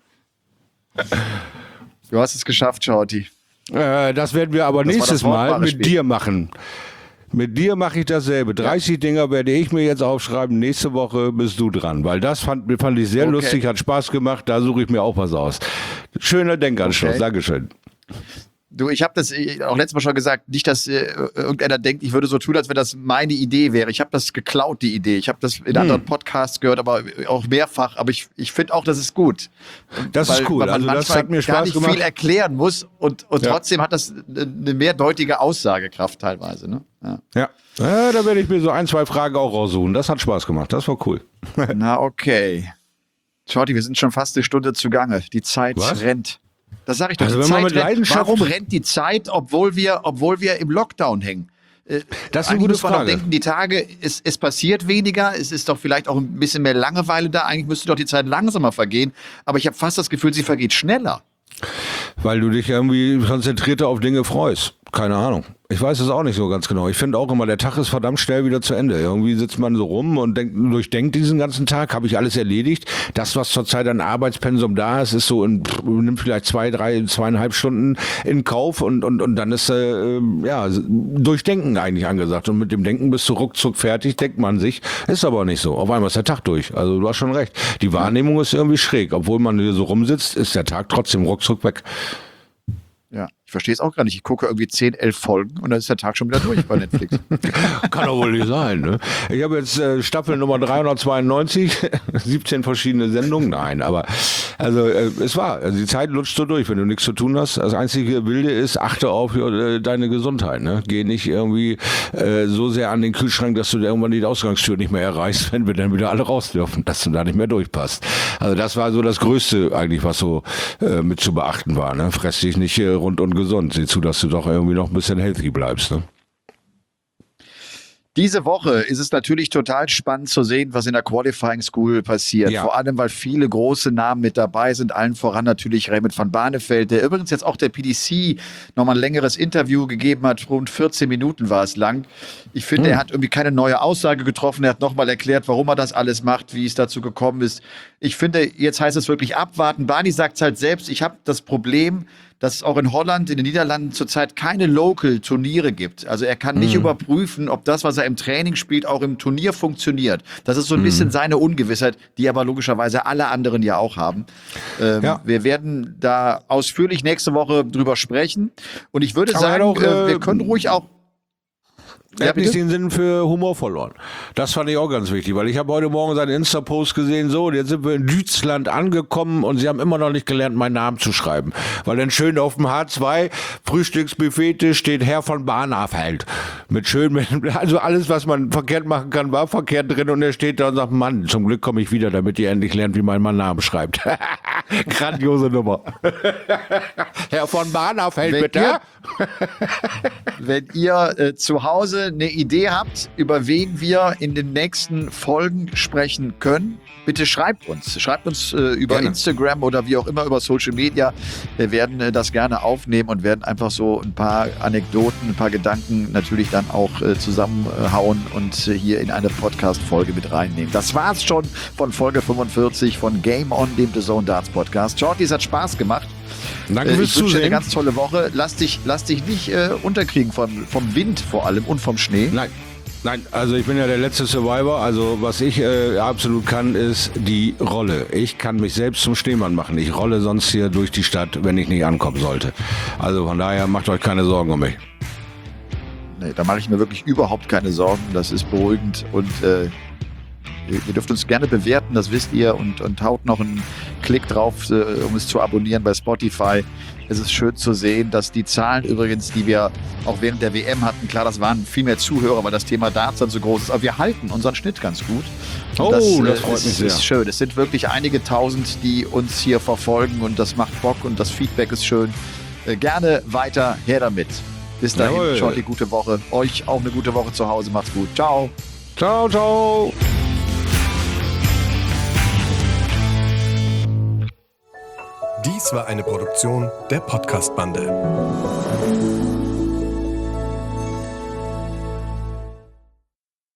Du hast es geschafft, Shorty. Äh, das werden wir aber Das nächstes war das Mal wortbare mit Spiel. dir machen. Mit dir mache ich dasselbe. dreißig Dinger werde ich mir jetzt aufschreiben. Nächste Woche bist du dran. Weil das fand, fand ich sehr Okay. lustig, hat Spaß gemacht. Da suche ich mir auch was aus. Schöner Denkanschluss. Okay. Dankeschön. Du, ich habe das äh, auch letztes Mal schon gesagt, nicht, dass äh, irgendeiner denkt, ich würde so tun, als wenn das meine Idee wäre. Ich habe das geklaut, die Idee. Ich habe das in anderen Podcasts gehört, aber auch mehrfach. Aber ich, ich finde auch, das ist gut. Das ist cool. Weil man Also das manchmal hat mir gar Spaß nicht gemacht. viel erklären muss und, und Ja. trotzdem hat das eine mehrdeutige Aussagekraft teilweise. Ne? Ja. Ja. ja, da werde ich mir so ein, zwei Fragen auch raussuchen. Das hat Spaß gemacht. Das war cool. Na, okay. Shorty, wir sind schon fast eine Stunde zugange. Die Zeit Was? rennt. Das sage ich doch. Also die wenn man Zeit mit rennt. Leidenschaft- Warum rennt die Zeit, obwohl wir, obwohl wir im Lockdown hängen? Äh, Das ist eine Eigentlich gute muss man doch Frage. denken, die Tage, es, es passiert weniger, es ist doch vielleicht auch ein bisschen mehr Langeweile da. Eigentlich müsste doch die Zeit langsamer vergehen. Aber ich habe fast das Gefühl, sie vergeht schneller. Weil du dich irgendwie konzentrierter auf Dinge freust. Keine Ahnung. Ich weiß es auch nicht so ganz genau. Ich finde auch immer, der Tag ist verdammt schnell wieder zu Ende. Irgendwie sitzt man so rum und denkt, durchdenkt diesen ganzen Tag, habe ich alles erledigt. Das, was zurzeit an Arbeitspensum da ist, ist so, in, nimmt vielleicht zwei, drei, zweieinhalb Stunden in Kauf und, und, und dann ist äh, ja Durchdenken eigentlich angesagt. Und mit dem Denken bist du ruckzuck fertig, denkt man sich. Ist aber nicht so. Auf einmal ist der Tag durch. Also du hast schon recht. Die Wahrnehmung ist irgendwie schräg. Obwohl man hier so rumsitzt, ist der Tag trotzdem ruckzuck weg. Ja, ich verstehe es auch gar nicht. Ich gucke irgendwie zehn, elf Folgen und dann ist der Tag schon wieder durch bei Netflix. Kann doch wohl nicht sein, ne? Ich habe jetzt äh, Staffel Nummer dreihundertzweiundneunzig, siebzehn verschiedene Sendungen. Nein, aber also äh, es war, also die Zeit lutscht so durch, wenn du nichts zu tun hast. Das einzige Wilde ist, achte auf äh, deine Gesundheit, ne? Geh nicht irgendwie äh, so sehr an den Kühlschrank, dass du irgendwann die Ausgangstür nicht mehr erreichst, wenn wir dann wieder alle raus dürfen, dass du da nicht mehr durchpasst. Also das war so das Größte eigentlich, was so äh, mit zu beachten war, ne? Fress dich nicht äh, rund und gesund. Sieh zu, dass du doch irgendwie noch ein bisschen healthy bleibst, ne? Diese Woche ist es natürlich total spannend zu sehen, was in der Qualifying School passiert. Ja. Vor allem, weil viele große Namen mit dabei sind. Allen voran natürlich Raymond van Barneveld, der übrigens jetzt auch der P D C nochmal ein längeres Interview gegeben hat. Rund vierzehn Minuten war es lang. Ich finde, hm. er hat irgendwie keine neue Aussage getroffen. Er hat nochmal erklärt, warum er das alles macht, wie es dazu gekommen ist. Ich finde, jetzt heißt es wirklich abwarten. Barney sagt es halt selbst, ich habe das Problem, dass es auch in Holland, in den Niederlanden zurzeit keine Local-Turniere gibt. Also er kann nicht mhm. überprüfen, ob das, was er im Training spielt, auch im Turnier funktioniert. Das ist so ein mhm. bisschen seine Ungewissheit, die aber logischerweise alle anderen ja auch haben. Ähm, ja. Wir werden da ausführlich nächste Woche drüber sprechen. Und ich würde aber sagen, auch, äh, wir können ruhig auch Er ja, hat nicht den Sinn für Humor verloren. Das fand ich auch ganz wichtig, weil ich habe heute Morgen seinen Insta-Post gesehen, so, jetzt sind wir in Deutschland angekommen und sie haben immer noch nicht gelernt, meinen Namen zu schreiben. Weil dann schön auf dem H zwei Frühstücksbuffet steht Herr von Barneveld. Mit schön, mit, also alles, was man verkehrt machen kann, war verkehrt drin und er steht da und sagt, Mann, zum Glück komme ich wieder, damit ihr endlich lernt, wie man meinen Namen schreibt. Grandiose Nummer. Herr von Barneveld, wenn bitte. Ihr, wenn ihr äh, zu Hause eine Idee habt, über wen wir in den nächsten Folgen sprechen können, bitte schreibt uns. Schreibt uns äh, über gerne. Instagram oder wie auch immer über Social Media. Wir werden äh, das gerne aufnehmen und werden einfach so ein paar Anekdoten, ein paar Gedanken natürlich dann auch äh, zusammenhauen und äh, hier in eine Podcast-Folge mit reinnehmen. Das war's schon von Folge fünfundvierzig von Game On, dem The Zone Darts Podcast. Shorty, es hat Spaß gemacht. Danke fürs Ich wünsche dir eine Zusehen. ganz tolle Woche. Lass dich, lass dich nicht äh, unterkriegen von, vom Wind vor allem und vom Schnee. Nein. Nein, also ich bin ja der letzte Survivor, also was ich äh, absolut kann, ist die Rolle. Ich kann mich selbst zum Schneemann machen. Ich rolle sonst hier durch die Stadt, wenn ich nicht ankommen sollte. Also von daher macht euch keine Sorgen um mich. Nee, da mache ich mir wirklich überhaupt keine Sorgen. Das ist beruhigend und äh, ihr dürft uns gerne bewerten, das wisst ihr, und, und haut noch einen Klick drauf, äh, um es zu abonnieren bei Spotify. Es ist schön zu sehen, dass die Zahlen übrigens, die wir auch während der W M hatten, klar, das waren viel mehr Zuhörer, weil das Thema Darts dann so groß ist, aber wir halten unseren Schnitt ganz gut. Und oh, das, das äh, freut ist, mich sehr. ist schön. Es sind wirklich einige Tausend, die uns hier verfolgen und das macht Bock und das Feedback ist schön. Äh, gerne weiter, her damit. Bis dahin, Jawohl. schaut die gute Woche. Euch auch eine gute Woche zu Hause. Macht's gut. Ciao. Ciao, ciao. Dies war eine Produktion der Podcast-Bande.